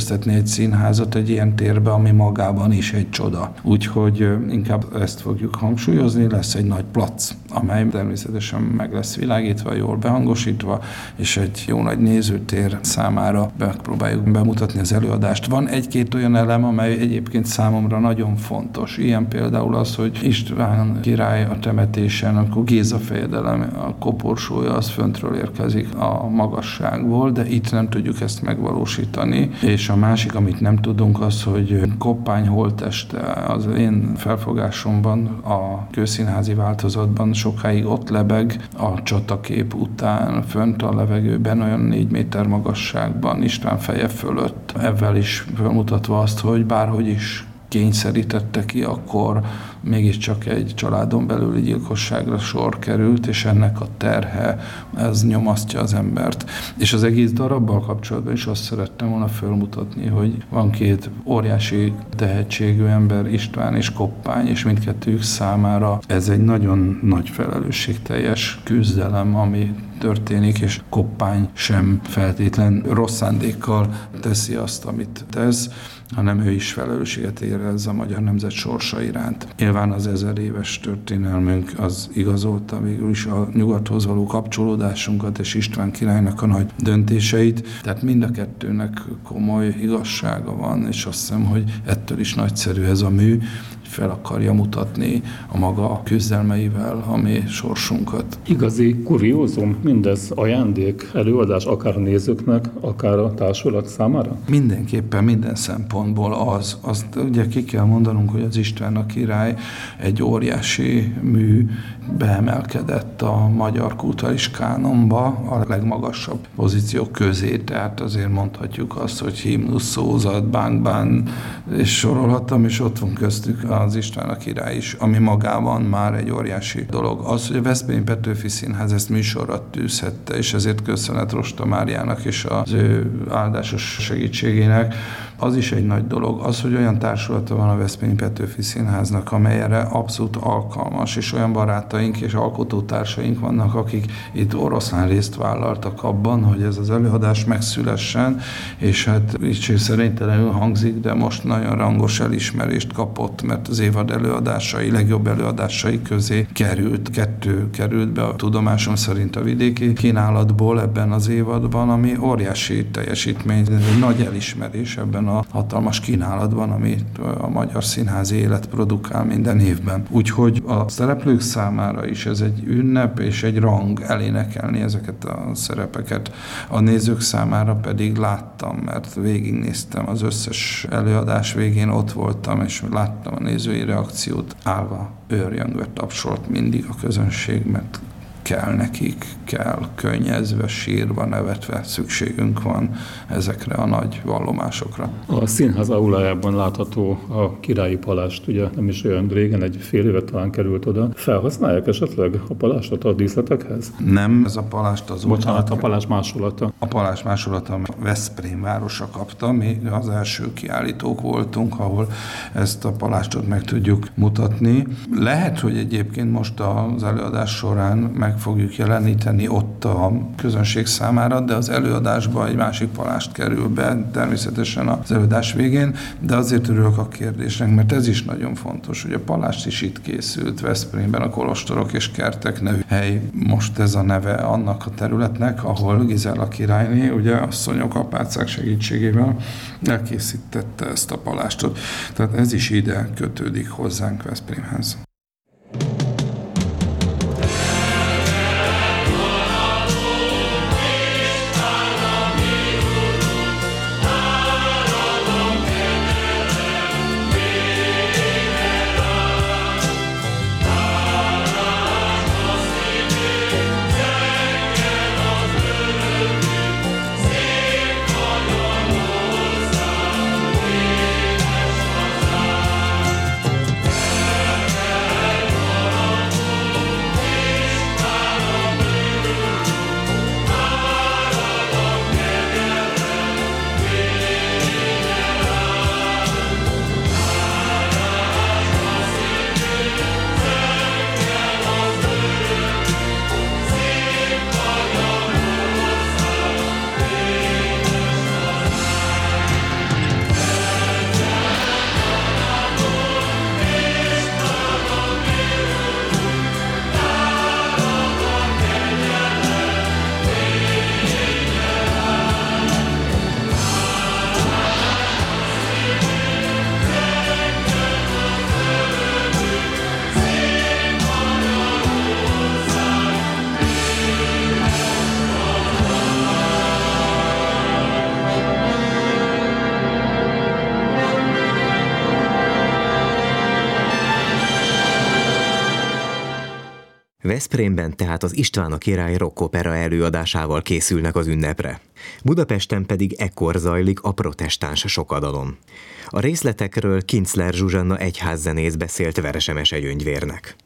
egy színházat egy ilyen térbe, ami magában is egy csoda. Úgyhogy inkább ezt fogjuk hangsúlyozni, lesz egy nagy plac, amely természetesen meg lesz világítva, jól behangosítva, és egy jó nagy nézőtér számára megpróbáljuk bemutatni az előadást. Van egy-két olyan elem, amely egyébként számomra nagyon fontos. Ilyen például az, hogy István király a temetésen, akkor Géza fejedelem, a koporsója, az föntről érkezik a magasságból, de itt nem tudjuk ezt megvalósítani. És a másik, amit nem tudunk, az, hogy Koppány holtteste az én felfogásomban a kőszínházi változatban sokáig ott lebeg a csatakép után, fönt a levegőben, olyan 4 méter magasságban, István feje fölött. Ezzel is felmutatva azt, hogy bárhogy is kényszerítette ki, akkor mégiscsak egy családon belüli gyilkosságra sor került, és ennek a terhe, ez nyomasztja az embert. És az egész darabbal kapcsolatban is azt szerettem volna felmutatni, hogy van 2 óriási tehetségű ember, István és Koppány, és mindkettőjük számára ez egy nagyon nagy felelősségteljes küzdelem, ami történik, és Koppány sem feltétlen rossz szándékkal teszi azt, amit tesz, hanem ő is felelősséget érez a magyar nemzet sorsa iránt. Nyilván az 1000 éves történelmünk az igazolta végül is a nyugathoz való kapcsolódásunkat és István királynak a nagy döntéseit, tehát mind a kettőnek komoly igazsága van, és azt hiszem, hogy ettől is nagyszerű ez a mű, fel akarja mutatni a maga küzdelmeivel a mi sorsunkat. Igazi kuriózum, mindez ajándék, előadás akár a nézőknek, akár a társulat számára? Mindenképpen minden szempontból az. Azt ugye ki kell mondanunk, hogy az István a király egy óriási mű, beemelkedett a magyar kulturális kánonba, a legmagasabb pozíciók közé, tehát azért mondhatjuk azt, hogy himnusz, szózat, bánk-bán, és sorolhattam, és ott van köztük az István a király is, ami magában már egy óriási dolog. Az, hogy a Veszprémi Petőfi Színház ezt műsorra tűzhette, és ezért köszönet Rosta Máriának és az ő áldásos segítségének, az is egy nagy dolog. Az, hogy olyan társulata van a Veszprémi Petőfi Színháznak, amely erre abszolút alkalmas, és olyan barátaink és alkotótársaink vannak, akik itt oroszlán részt vállaltak abban, hogy ez az előadás megszülessen, és hát így szerénytelenül hangzik, de most nagyon rangos elismerést kapott, mert az évad előadásai, legjobb előadásai közé került. 2 került be a tudomásom szerint a vidéki kínálatból ebben az évadban, ami óriási teljesítmény, egy nagy elismerés ebben a hatalmas kínálatban, amit a magyar színházi élet produkál minden évben. Úgyhogy a szereplők számára is ez egy ünnep és egy rang elénekelni ezeket a szerepeket. A nézők számára pedig láttam, mert végignéztem az összes előadás végén, ott voltam, és láttam a nézői reakciót. Állva, őrjöngve tapsolt mindig a közönség, mert kell nekik, kell könnyezve, sírva, nevetve, szükségünk van ezekre a nagy vallomásokra. A színház aulájában látható a királyi palást, ugye nem is olyan régen, egy fél évet talán került oda. Felhasználják esetleg a palástot a díszletekhez? Nem, ez a palást az... Bocsánat, a palás másolata. A palás másolata Veszprém városa kapta, mi az első kiállítók voltunk, ahol ezt a palástot meg tudjuk mutatni. Lehet, hogy egyébként most az előadás során meg fogjuk jeleníteni ott a közönség számára, de az előadásba egy másik palást kerül be, természetesen az előadás végén, de azért örülök a kérdésnek, mert ez is nagyon fontos, hogy a palást is itt készült Veszprémben, a Kolostorok és Kertek nevű hely. Most ez a neve annak a területnek, ahol Gizella királyné, ugye asszonyok, apácák segítségével elkészítette ezt a palástot. Tehát ez is ide kötődik hozzánk Veszprémhez. Veszprémben tehát az István a király rockopera előadásával készülnek az ünnepre. Budapesten pedig ekkor zajlik a protestáns sokadalom. A részletekről Kincler Zsuzsanna egyházzenész beszélt Veresemese Gyöngyvérnek.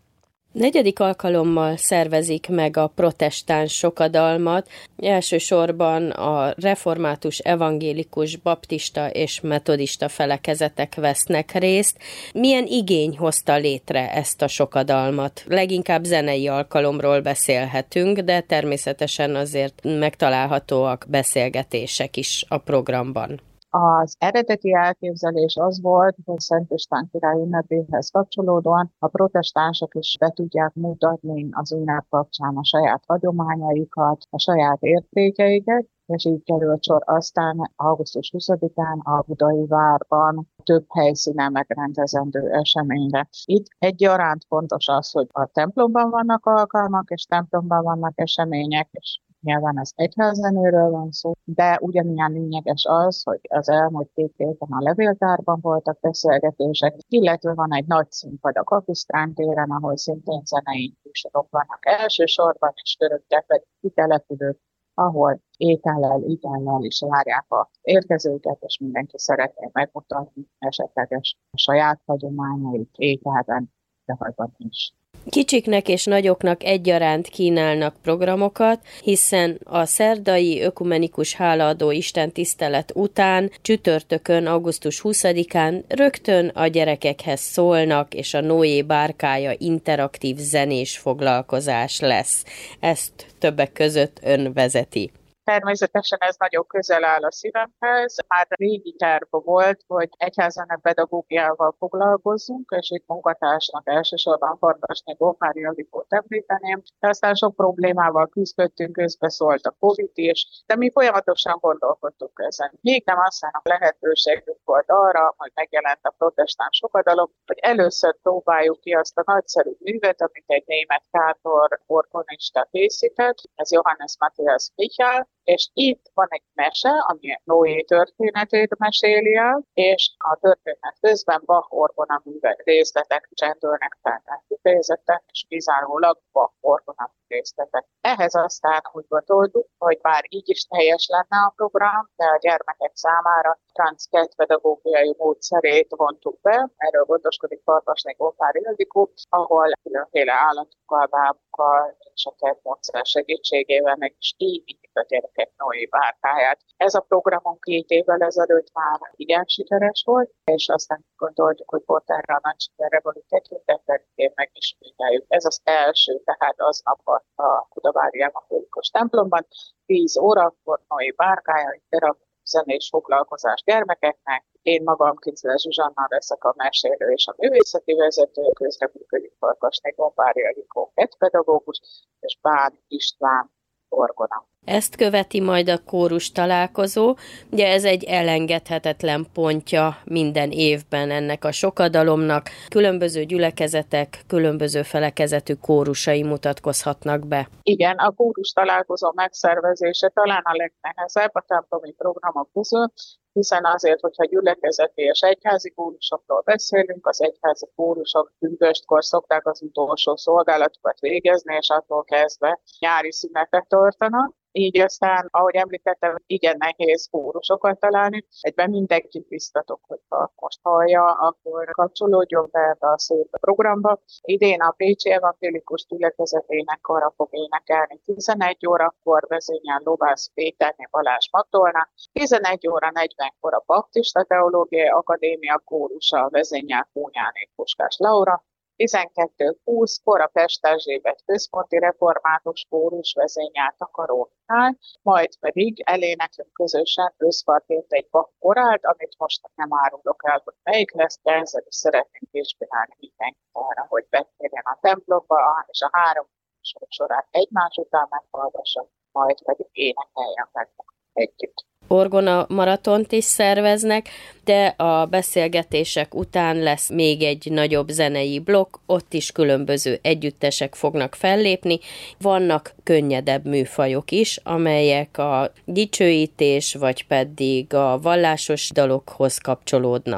4. alkalommal szervezik meg a protestáns sokadalmat. Elsősorban a református, evangélikus, baptista és metodista felekezetek vesznek részt. Milyen igény hozta létre ezt a sokadalmat? Leginkább zenei alkalomról beszélhetünk, de természetesen azért megtalálhatóak beszélgetések is a programban. Az eredeti elképzelés az volt, hogy Szent István király ünnepéhez kapcsolódóan a protestánsok is be tudják mutatni az ünnep kapcsán a saját hagyományaikat, a saját értékeiket, és így került sor aztán augusztus 20-án a Budai Várban több helyszínen megrendezendő eseményre. Itt egyaránt fontos az, hogy a templomban vannak alkalmak, és templomban vannak események, és nyilván az egyházzenőről van szó, de ugyanilyen lényeges az, hogy az elmúlt 2 héten a levéltárban voltak beszélgetések, illetve van egy nagy színpad a Kapisztrán téren, ahol szintén zenei műsorok vannak elsősorban, és körülötte pedig kitelepülők, ahol étellel, itellel is várják a érkezőket, és mindenki szeretné megmutatni esetleges a saját hagyományait ételben, de hagyban is. Kicsiknek és nagyoknak egyaránt kínálnak programokat, hiszen a szerdai ökumenikus hálaadó istentisztelet után csütörtökön, augusztus 20-án rögtön a gyerekekhez szólnak, és a Noé bárkája interaktív zenés foglalkozás lesz. Ezt többek között ön vezeti. Természetesen ez nagyon közel áll a szívemhez. Már régi terv volt, hogy egyházzene pedagógiával foglalkozzunk, és itt munkatársnak elsősorban Farkasné Gófári Ildikót említeném. De aztán sok problémával küzdöttünk, közbeszólt a Covid is, de mi folyamatosan gondolkodtunk ezen. Még nem aztán a lehetőségünk volt arra, hogy megjelent a protestáns sokadalom, hogy először próbáljuk ki azt a nagyszerű művet, amit egy német kántor orgonista készített, ez Johannes Matthias Michael, és itt van egy mese, ami Noé történetét meséli el, és a történet közben Bach orgona művek részletek csendülnek fel, tehát kifejezetten, és kizárólag Bach orgona részletek. Ehhez aztán úgy gondoltuk, hogy bár így is teljes lenne a program, de a gyermekek számára transzkett pedagógiai módszerét vontuk be. Erről gondoskodik Farkasné Gófári Ildikó, ahol különféle állatokkal, bábukkal és a kettmódszer segítségével meg is építik a gyerekek Noé bárkáját. Ez a programunk 2 évvel ezelőtt már igen sikeres volt, és aztán gondoltuk, hogy pont erre a nagy sikerre való tekintettel megismételjük. Ez az első, tehát aznap a Budavári Evangélikus templomban 10 órakor Noé bárkája, interaktív zenés foglalkozás gyermekeknek. Én magam Kincler Zsuzsanna leszek a mesélő és a művészeti vezető, közreműködik Farkasné Gófári Ildikó pedagógus, és Bán István orgona. Ezt követi majd a kórus találkozó, ugye ez egy elengedhetetlen pontja minden évben ennek a sokadalomnak. Különböző gyülekezetek, különböző felekezetű kórusai mutatkozhatnak be. Igen, a kórus találkozó megszervezése talán a legnehezebb a templomi programok közül, hiszen azért, hogyha gyülekezeti és egyházi kórusokról beszélünk, az egyházi kórusok pünköstkor szokták az utolsó szolgálatukat végezni, és attól kezdve nyári szünetet tartanak. Így aztán, ahogy említettem, igen nehéz kórusokat találni. Egyben mindenkit biztatok, hogyha most hallja, akkor kapcsolódjon be ebbe a szép programba. Idén a Pécsi Evangélikus Gyülekezetének kara fog énekelni 11 órakor, vezényel Lovász Péterné Balázs Magdolna, 11 óra 40-kor a Baptista Teológiai Akadémia kórusa, vezényel Kúnyáné Puskás Laura, 12:20-kor a Pest Erzsébet központi református kórus vezényel Takaró Mihály, majd pedig eléneklünk közösen összparként egy Bach korált, amit most nem árulok el, hogy melyik lesz, de ezzel is szeretnénk inspirálni mindenkit arra, hogy betérjen a templomba, és a 3 sorát egymás után meghallgassa, majd pedig énekeljen meg együtt. Orgona maratont is szerveznek, de a beszélgetések után lesz még egy nagyobb zenei blokk, ott is különböző együttesek fognak fellépni. Vannak könnyedebb műfajok is, amelyek a dicsőítés vagy pedig a vallásos dalokhoz kapcsolódnak.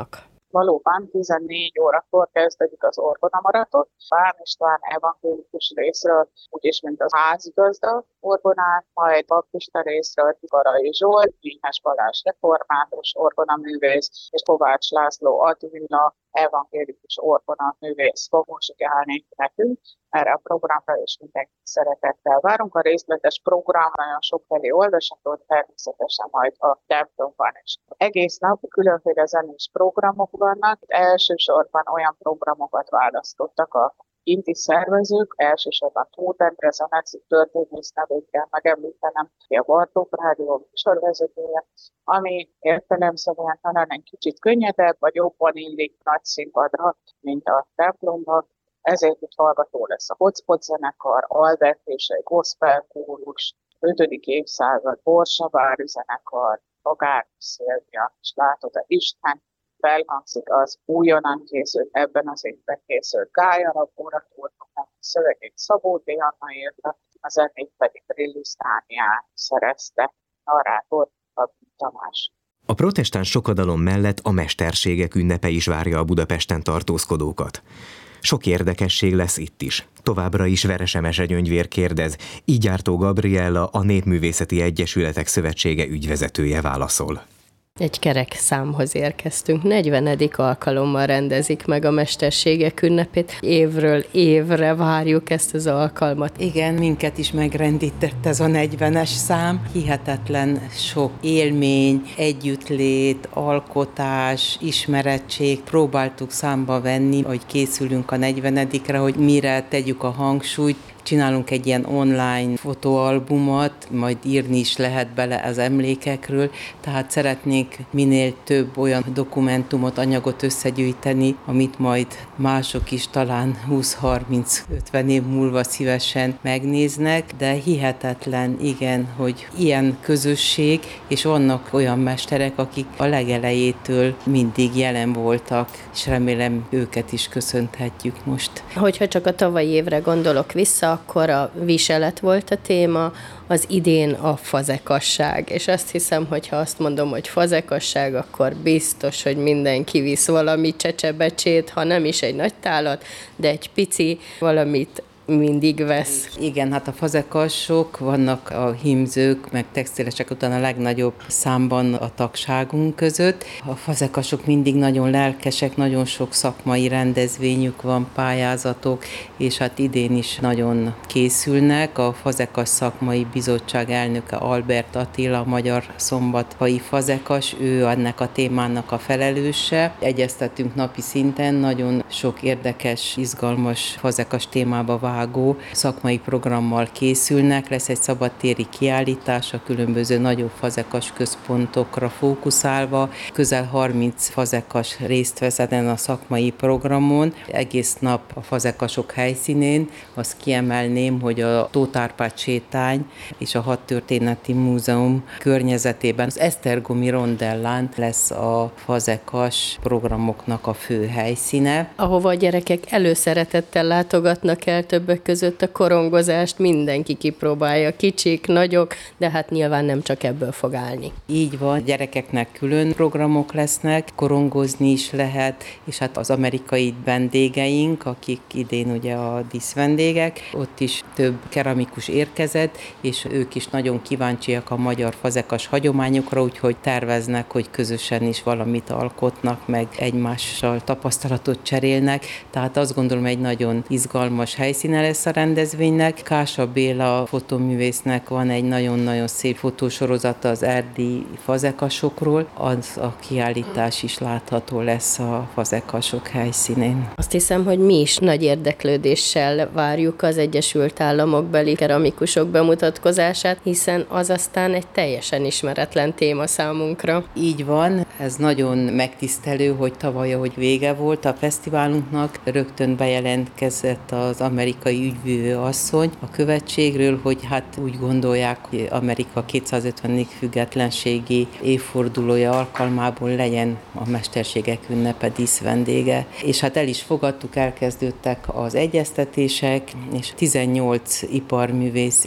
Valóban 14 órakor kezdődik az Orgona Maraton. Bán István evangélikus részről, úgyis mint az házigazda orgonát, majd baptista részről Garai Zsolt, Vínes Balázs református orgonaművész, és Kovács László Attila evangélikus orgonaművész fog muzsikálni nekünk. Erre a programra is mindenkit szeretettel várunk. A részletes program nagyon sokfelé olvasható, természetesen majd a templomban is. Egész nap különféle zenés programok vannak. Elsősorban olyan programokat választottak a kinti szervezők, elsősorban Tóth Endre zenészi történész nevét kell megemlítenem, a Bartók Rádió műsorvezetője, ami értelemszerűen talán egy kicsit könnyedebb, vagy jobban illik nagy színpadra, mint a templomban. Ezért itt hallgató lesz a Hotspot zenekar, Albert és egy gospel kórus, 5. évszázad Borsavári zenekar, Agár Szilvia, és látod, Isten felhangzik az újonnan készült, ebben az évben készült Gályarab oratórium, szövegét Szabó D. Anna írta, a zenét pedig Brillis Dániel szerezte, narrátor Szabó Tamás. A protestáns sokadalom mellett a mesterségek ünnepe is várja a Budapesten tartózkodókat. Sok érdekesség lesz itt is. Továbbra is Veresemese Gyöngyvér kérdez, Ígyártó Gabriella, a Népművészeti Egyesületek Szövetsége ügyvezetője válaszol. Egy kerek számhoz érkeztünk. 40. alkalommal rendezik meg a mesterségek ünnepét. Évről évre várjuk ezt az alkalmat. Igen, minket is megrendített ez a 40-es szám. Hihetetlen sok élmény, együttlét, alkotás, ismerettség. Próbáltuk számba venni, hogy készülünk a 40-re, hogy mire tegyük a hangsúlyt. Csinálunk egy ilyen online fotóalbumot, majd írni is lehet bele az emlékekről, tehát szeretnénk minél több olyan dokumentumot, anyagot összegyűjteni, amit majd mások is talán 20-30-50 év múlva szívesen megnéznek, de hihetetlen, igen, hogy ilyen közösség, és vannak olyan mesterek, akik a legelejétől mindig jelen voltak, és remélem őket is köszönhetjük most. Hogyha csak a tavalyi évre gondolok vissza, akkor a viselet volt a téma, az idén a fazekasság. És azt hiszem, hogy ha azt mondom, hogy fazekasság, akkor biztos, hogy mindenki visz valami csecsebecsét, ha nem is egy nagy tálat, de egy pici valamit mindig vesz. Igen, hát a fazekasok, vannak a hímzők, meg textilesek után a legnagyobb számban a tagságunk között. A fazekasok mindig nagyon lelkesek, nagyon sok szakmai rendezvényük van, pályázatok, és hát idén is nagyon készülnek. A Fazekas Szakmai Bizottság elnöke Albert Attila, magyar szombathelyi fazekas, ő ennek a témának a felelőse. Egyeztetünk napi szinten, nagyon sok érdekes, izgalmas fazekas témába vágó szakmai programmal készülnek. Lesz egy szabadtéri kiállítás a különböző nagyobb fazekas központokra fókuszálva. Közel 30 fazekas részt vesz ezen a szakmai programon. Egész nap a fazekasok helyszínén. Azt kiemelném, hogy a Tóth Árpád sétány és a Hadtörténeti Múzeum környezetében az Esztergomi rondellán lesz a fazekas programoknak a fő helyszíne. Ahova a gyerekek előszeretettel látogatnak el, többek között a korongozást mindenki kipróbálja, kicsik, nagyok, de hát nyilván nem csak ebből fog állni. Így van, gyerekeknek külön programok lesznek, korongozni is lehet, és hát az amerikai vendégeink, akik idén ugye a díszvendégek, ott is több keramikus érkezett, és ők is nagyon kíváncsiak a magyar fazekas hagyományokra, úgyhogy terveznek, hogy közösen is valamit alkotnak, meg egymással tapasztalatot cserélnek, tehát azt gondolom, egy nagyon izgalmas helyszíne lesz a rendezvénynek. Kása Béla fotóművésznek van egy nagyon-nagyon szép fotósorozata az erdélyi fazekasokról, az a kiállítás is látható lesz a fazekasok helyszínén. Azt hiszem, hogy mi is nagy érdeklődéssel várjuk az Egyesült Államokbeli keramikusok bemutatkozását, hiszen az aztán egy teljesen ismeretlen téma számunkra. Így van, ez nagyon megtisztelő, hogy tavaly, ahogy vége volt a fesztiválunknak, rögtön bejelentkezett az amerikai amerikai ügyvívő asszony a követségről, hogy hát úgy gondolják, hogy Amerika 250. függetlenségi évfordulója alkalmából legyen a mesterségek ünnepe díszvendége. És hát el is fogadtuk, elkezdődtek az egyeztetések, és 18 iparművész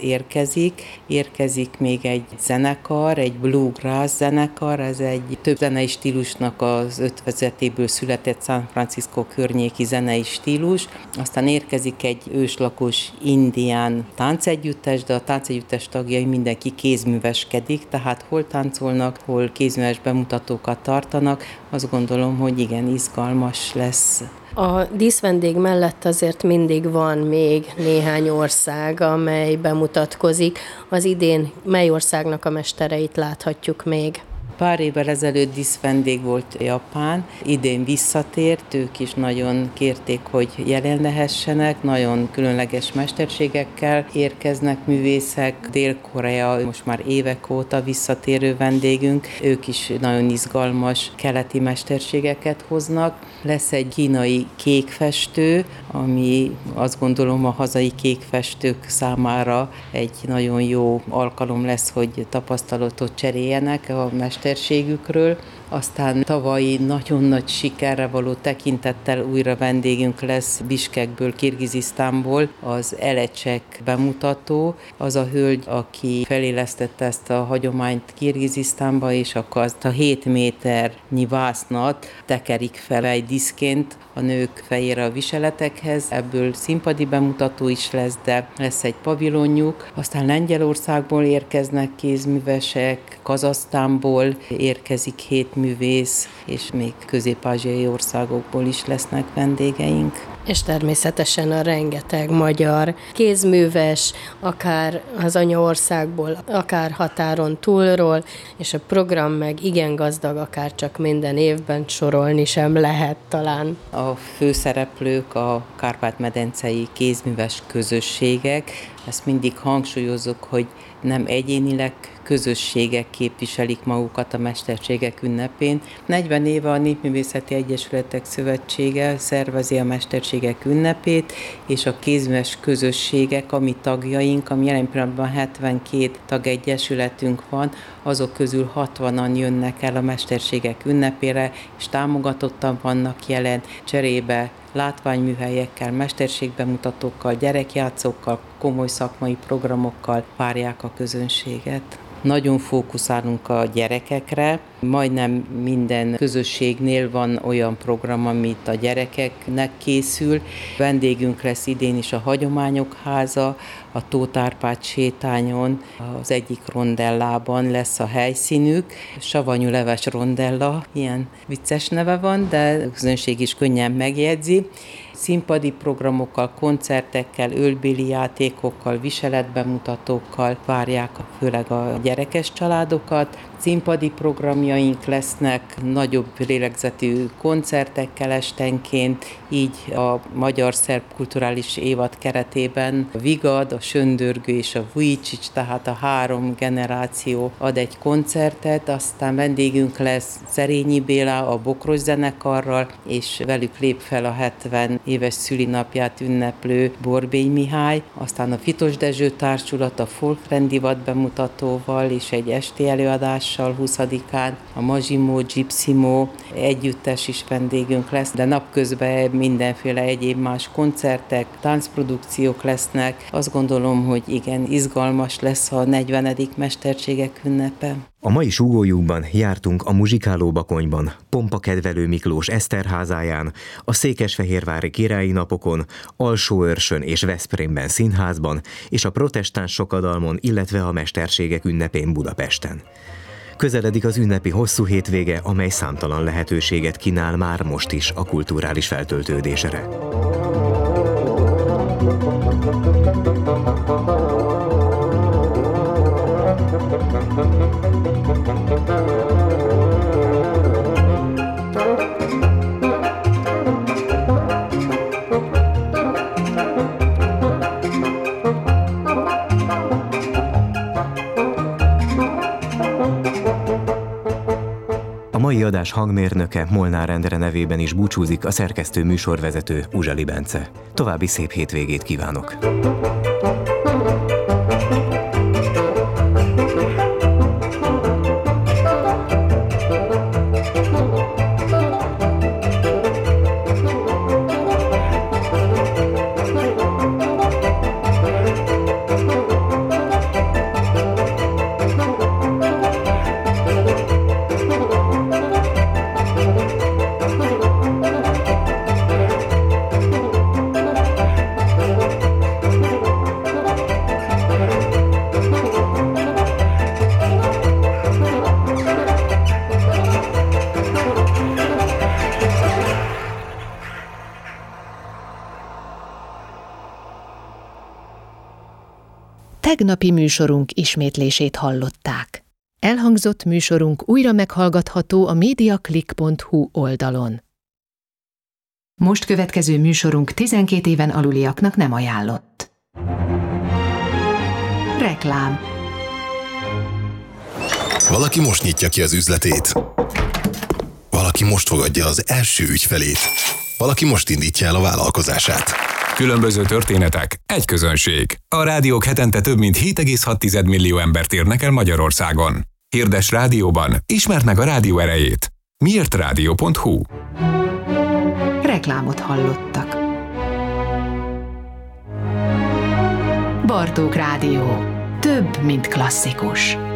érkezik még egy zenekar, egy bluegrass zenekar, ez egy több zenei stílusnak az ötvezetéből született San Francisco környéki zenei stílus, aztán érkezik egy őslakos indián táncegyüttes, de a táncegyüttes tagjai mindenki kézműveskedik, tehát hol táncolnak, hol kézműves bemutatókat tartanak, azt gondolom, hogy igen, izgalmas lesz. A díszvendég mellett azért mindig van még néhány ország, amely bemutatkozik. Az idén mely országnak a mestereit láthatjuk még? Pár évvel ezelőtt díszvendég volt Japán, idén visszatért, ők is nagyon kérték, hogy jelen lehessenek, nagyon különleges mesterségekkel érkeznek művészek. Dél-Korea most már évek óta visszatérő vendégünk, ők is nagyon izgalmas keleti mesterségeket hoznak. Lesz egy kínai kékfestő, ami azt gondolom a hazai kékfestők számára egy nagyon jó alkalom lesz, hogy tapasztalatot cseréljenek a mesterségükről. Aztán tavalyi nagyon nagy sikerre való tekintettel újra vendégünk lesz Biskekből, Kirgizisztánból az Elecsek bemutató. Az a hölgy, aki felélesztette ezt a hagyományt Kirgizisztánba, és akkor azt a 7 méternyi vásznat tekerik fel egy diszként a nők fejére a viseletekhez. Ebből színpadi bemutató is lesz, de lesz egy pavilonjuk. Aztán Lengyelországból érkeznek kézművesek, Kazahsztánból érkezik 7 művész, és még közép-ázsiai országokból is lesznek vendégeink. És természetesen a rengeteg magyar kézműves, akár az anyaországból, akár határon túlról, és a program meg igen gazdag, akár csak minden évben sorolni sem lehet talán. A főszereplők a kárpát-medencei kézműves közösségek, ezt mindig hangsúlyozok, hogy nem egyénileg közösségek képviselik magukat a mesterségek ünnepén. 40 éve a Népművészeti Egyesületek Szövetsége szervezi a mesterségek ünnepét, és a kézműves közösségek, ami tagjaink, ami jelen pillanatban 72 tagegyesületünk van, azok közül 60-an jönnek el a mesterségek ünnepére, és támogatottan vannak jelen, cserébe látványműhelyekkel, mesterségbemutatókkal, gyerekjátszókkal, komoly szakmai programokkal várják a közönséget. Nagyon fókuszálunk a gyerekekre, majdnem minden közösségnél van olyan program, amit a gyerekeknek készül. Vendégünk lesz idén is a Hagyományok Háza, a Tóth Árpád sétányon, az egyik rondellában lesz a helyszínük. Savanyú leves rondella, ilyen vicces neve van, de a közönség is könnyen megjegyzi. Színpadi programokkal, koncertekkel, ölbéli játékokkal, viseletbemutatókkal várják főleg a gyerekes családokat. Színpadi programjaink lesznek nagyobb lélegzetű koncertekkel estenként, így a magyar-szerb kulturális évad keretében a Vigad, a Söndörgő és a Vujicic, tehát a 3 generáció ad egy koncertet, aztán vendégünk lesz Szerényi Béla a Bokros zenekarral, és velük lép fel a 70 éves szülinapját ünneplő Borbély Mihály, aztán a Fitos Dezső Társulat a folkrendivat bemutatóval és egy esti előadással 20-án, a Mazsimó, Gypsimo együttes is vendégünk lesz, de napközben mindenféle egyéb más koncertek, táncprodukciók lesznek. Azt gondolom, hogy igen, izgalmas lesz a 40. mesterségek ünnepe. A mai Súgólyukban jártunk a Muzsikáló Bakonyban, Pompakedvelő Miklós Eszterházáján, a Székesfehérvári Királyi Napokon, Alsóörsön és Veszprémben színházban, és a protestáns sokadalmon, illetve a mesterségek ünnepén Budapesten. Közeledik az ünnepi hosszú hétvége, amely számtalan lehetőséget kínál már most is a kulturális feltöltődésre. mai adás hangmérnöke Molnár Endre nevében is búcsúzik a szerkesztő műsorvezető Uzsali Bence. További szép hétvégét kívánok! Tegnapi műsorunk ismétlését hallották. Elhangzott műsorunk újra meghallgatható a mediaclick.hu oldalon. Most következő műsorunk 12 éven aluliaknak nem ajánlott. Reklám. Valaki most nyitja ki az üzletét. Valaki most fogadja az első ügyfelét. Valaki most indítja el a vállalkozását. Különböző történetek, egy közönség. A rádiók hetente több mint 7,6 millió embert érnek el Magyarországon. Hirdes rádióban, ismerd meg a rádió erejét. miértradio.hu. Reklámot hallottak. Bartók Rádió. Több, mint klasszikus.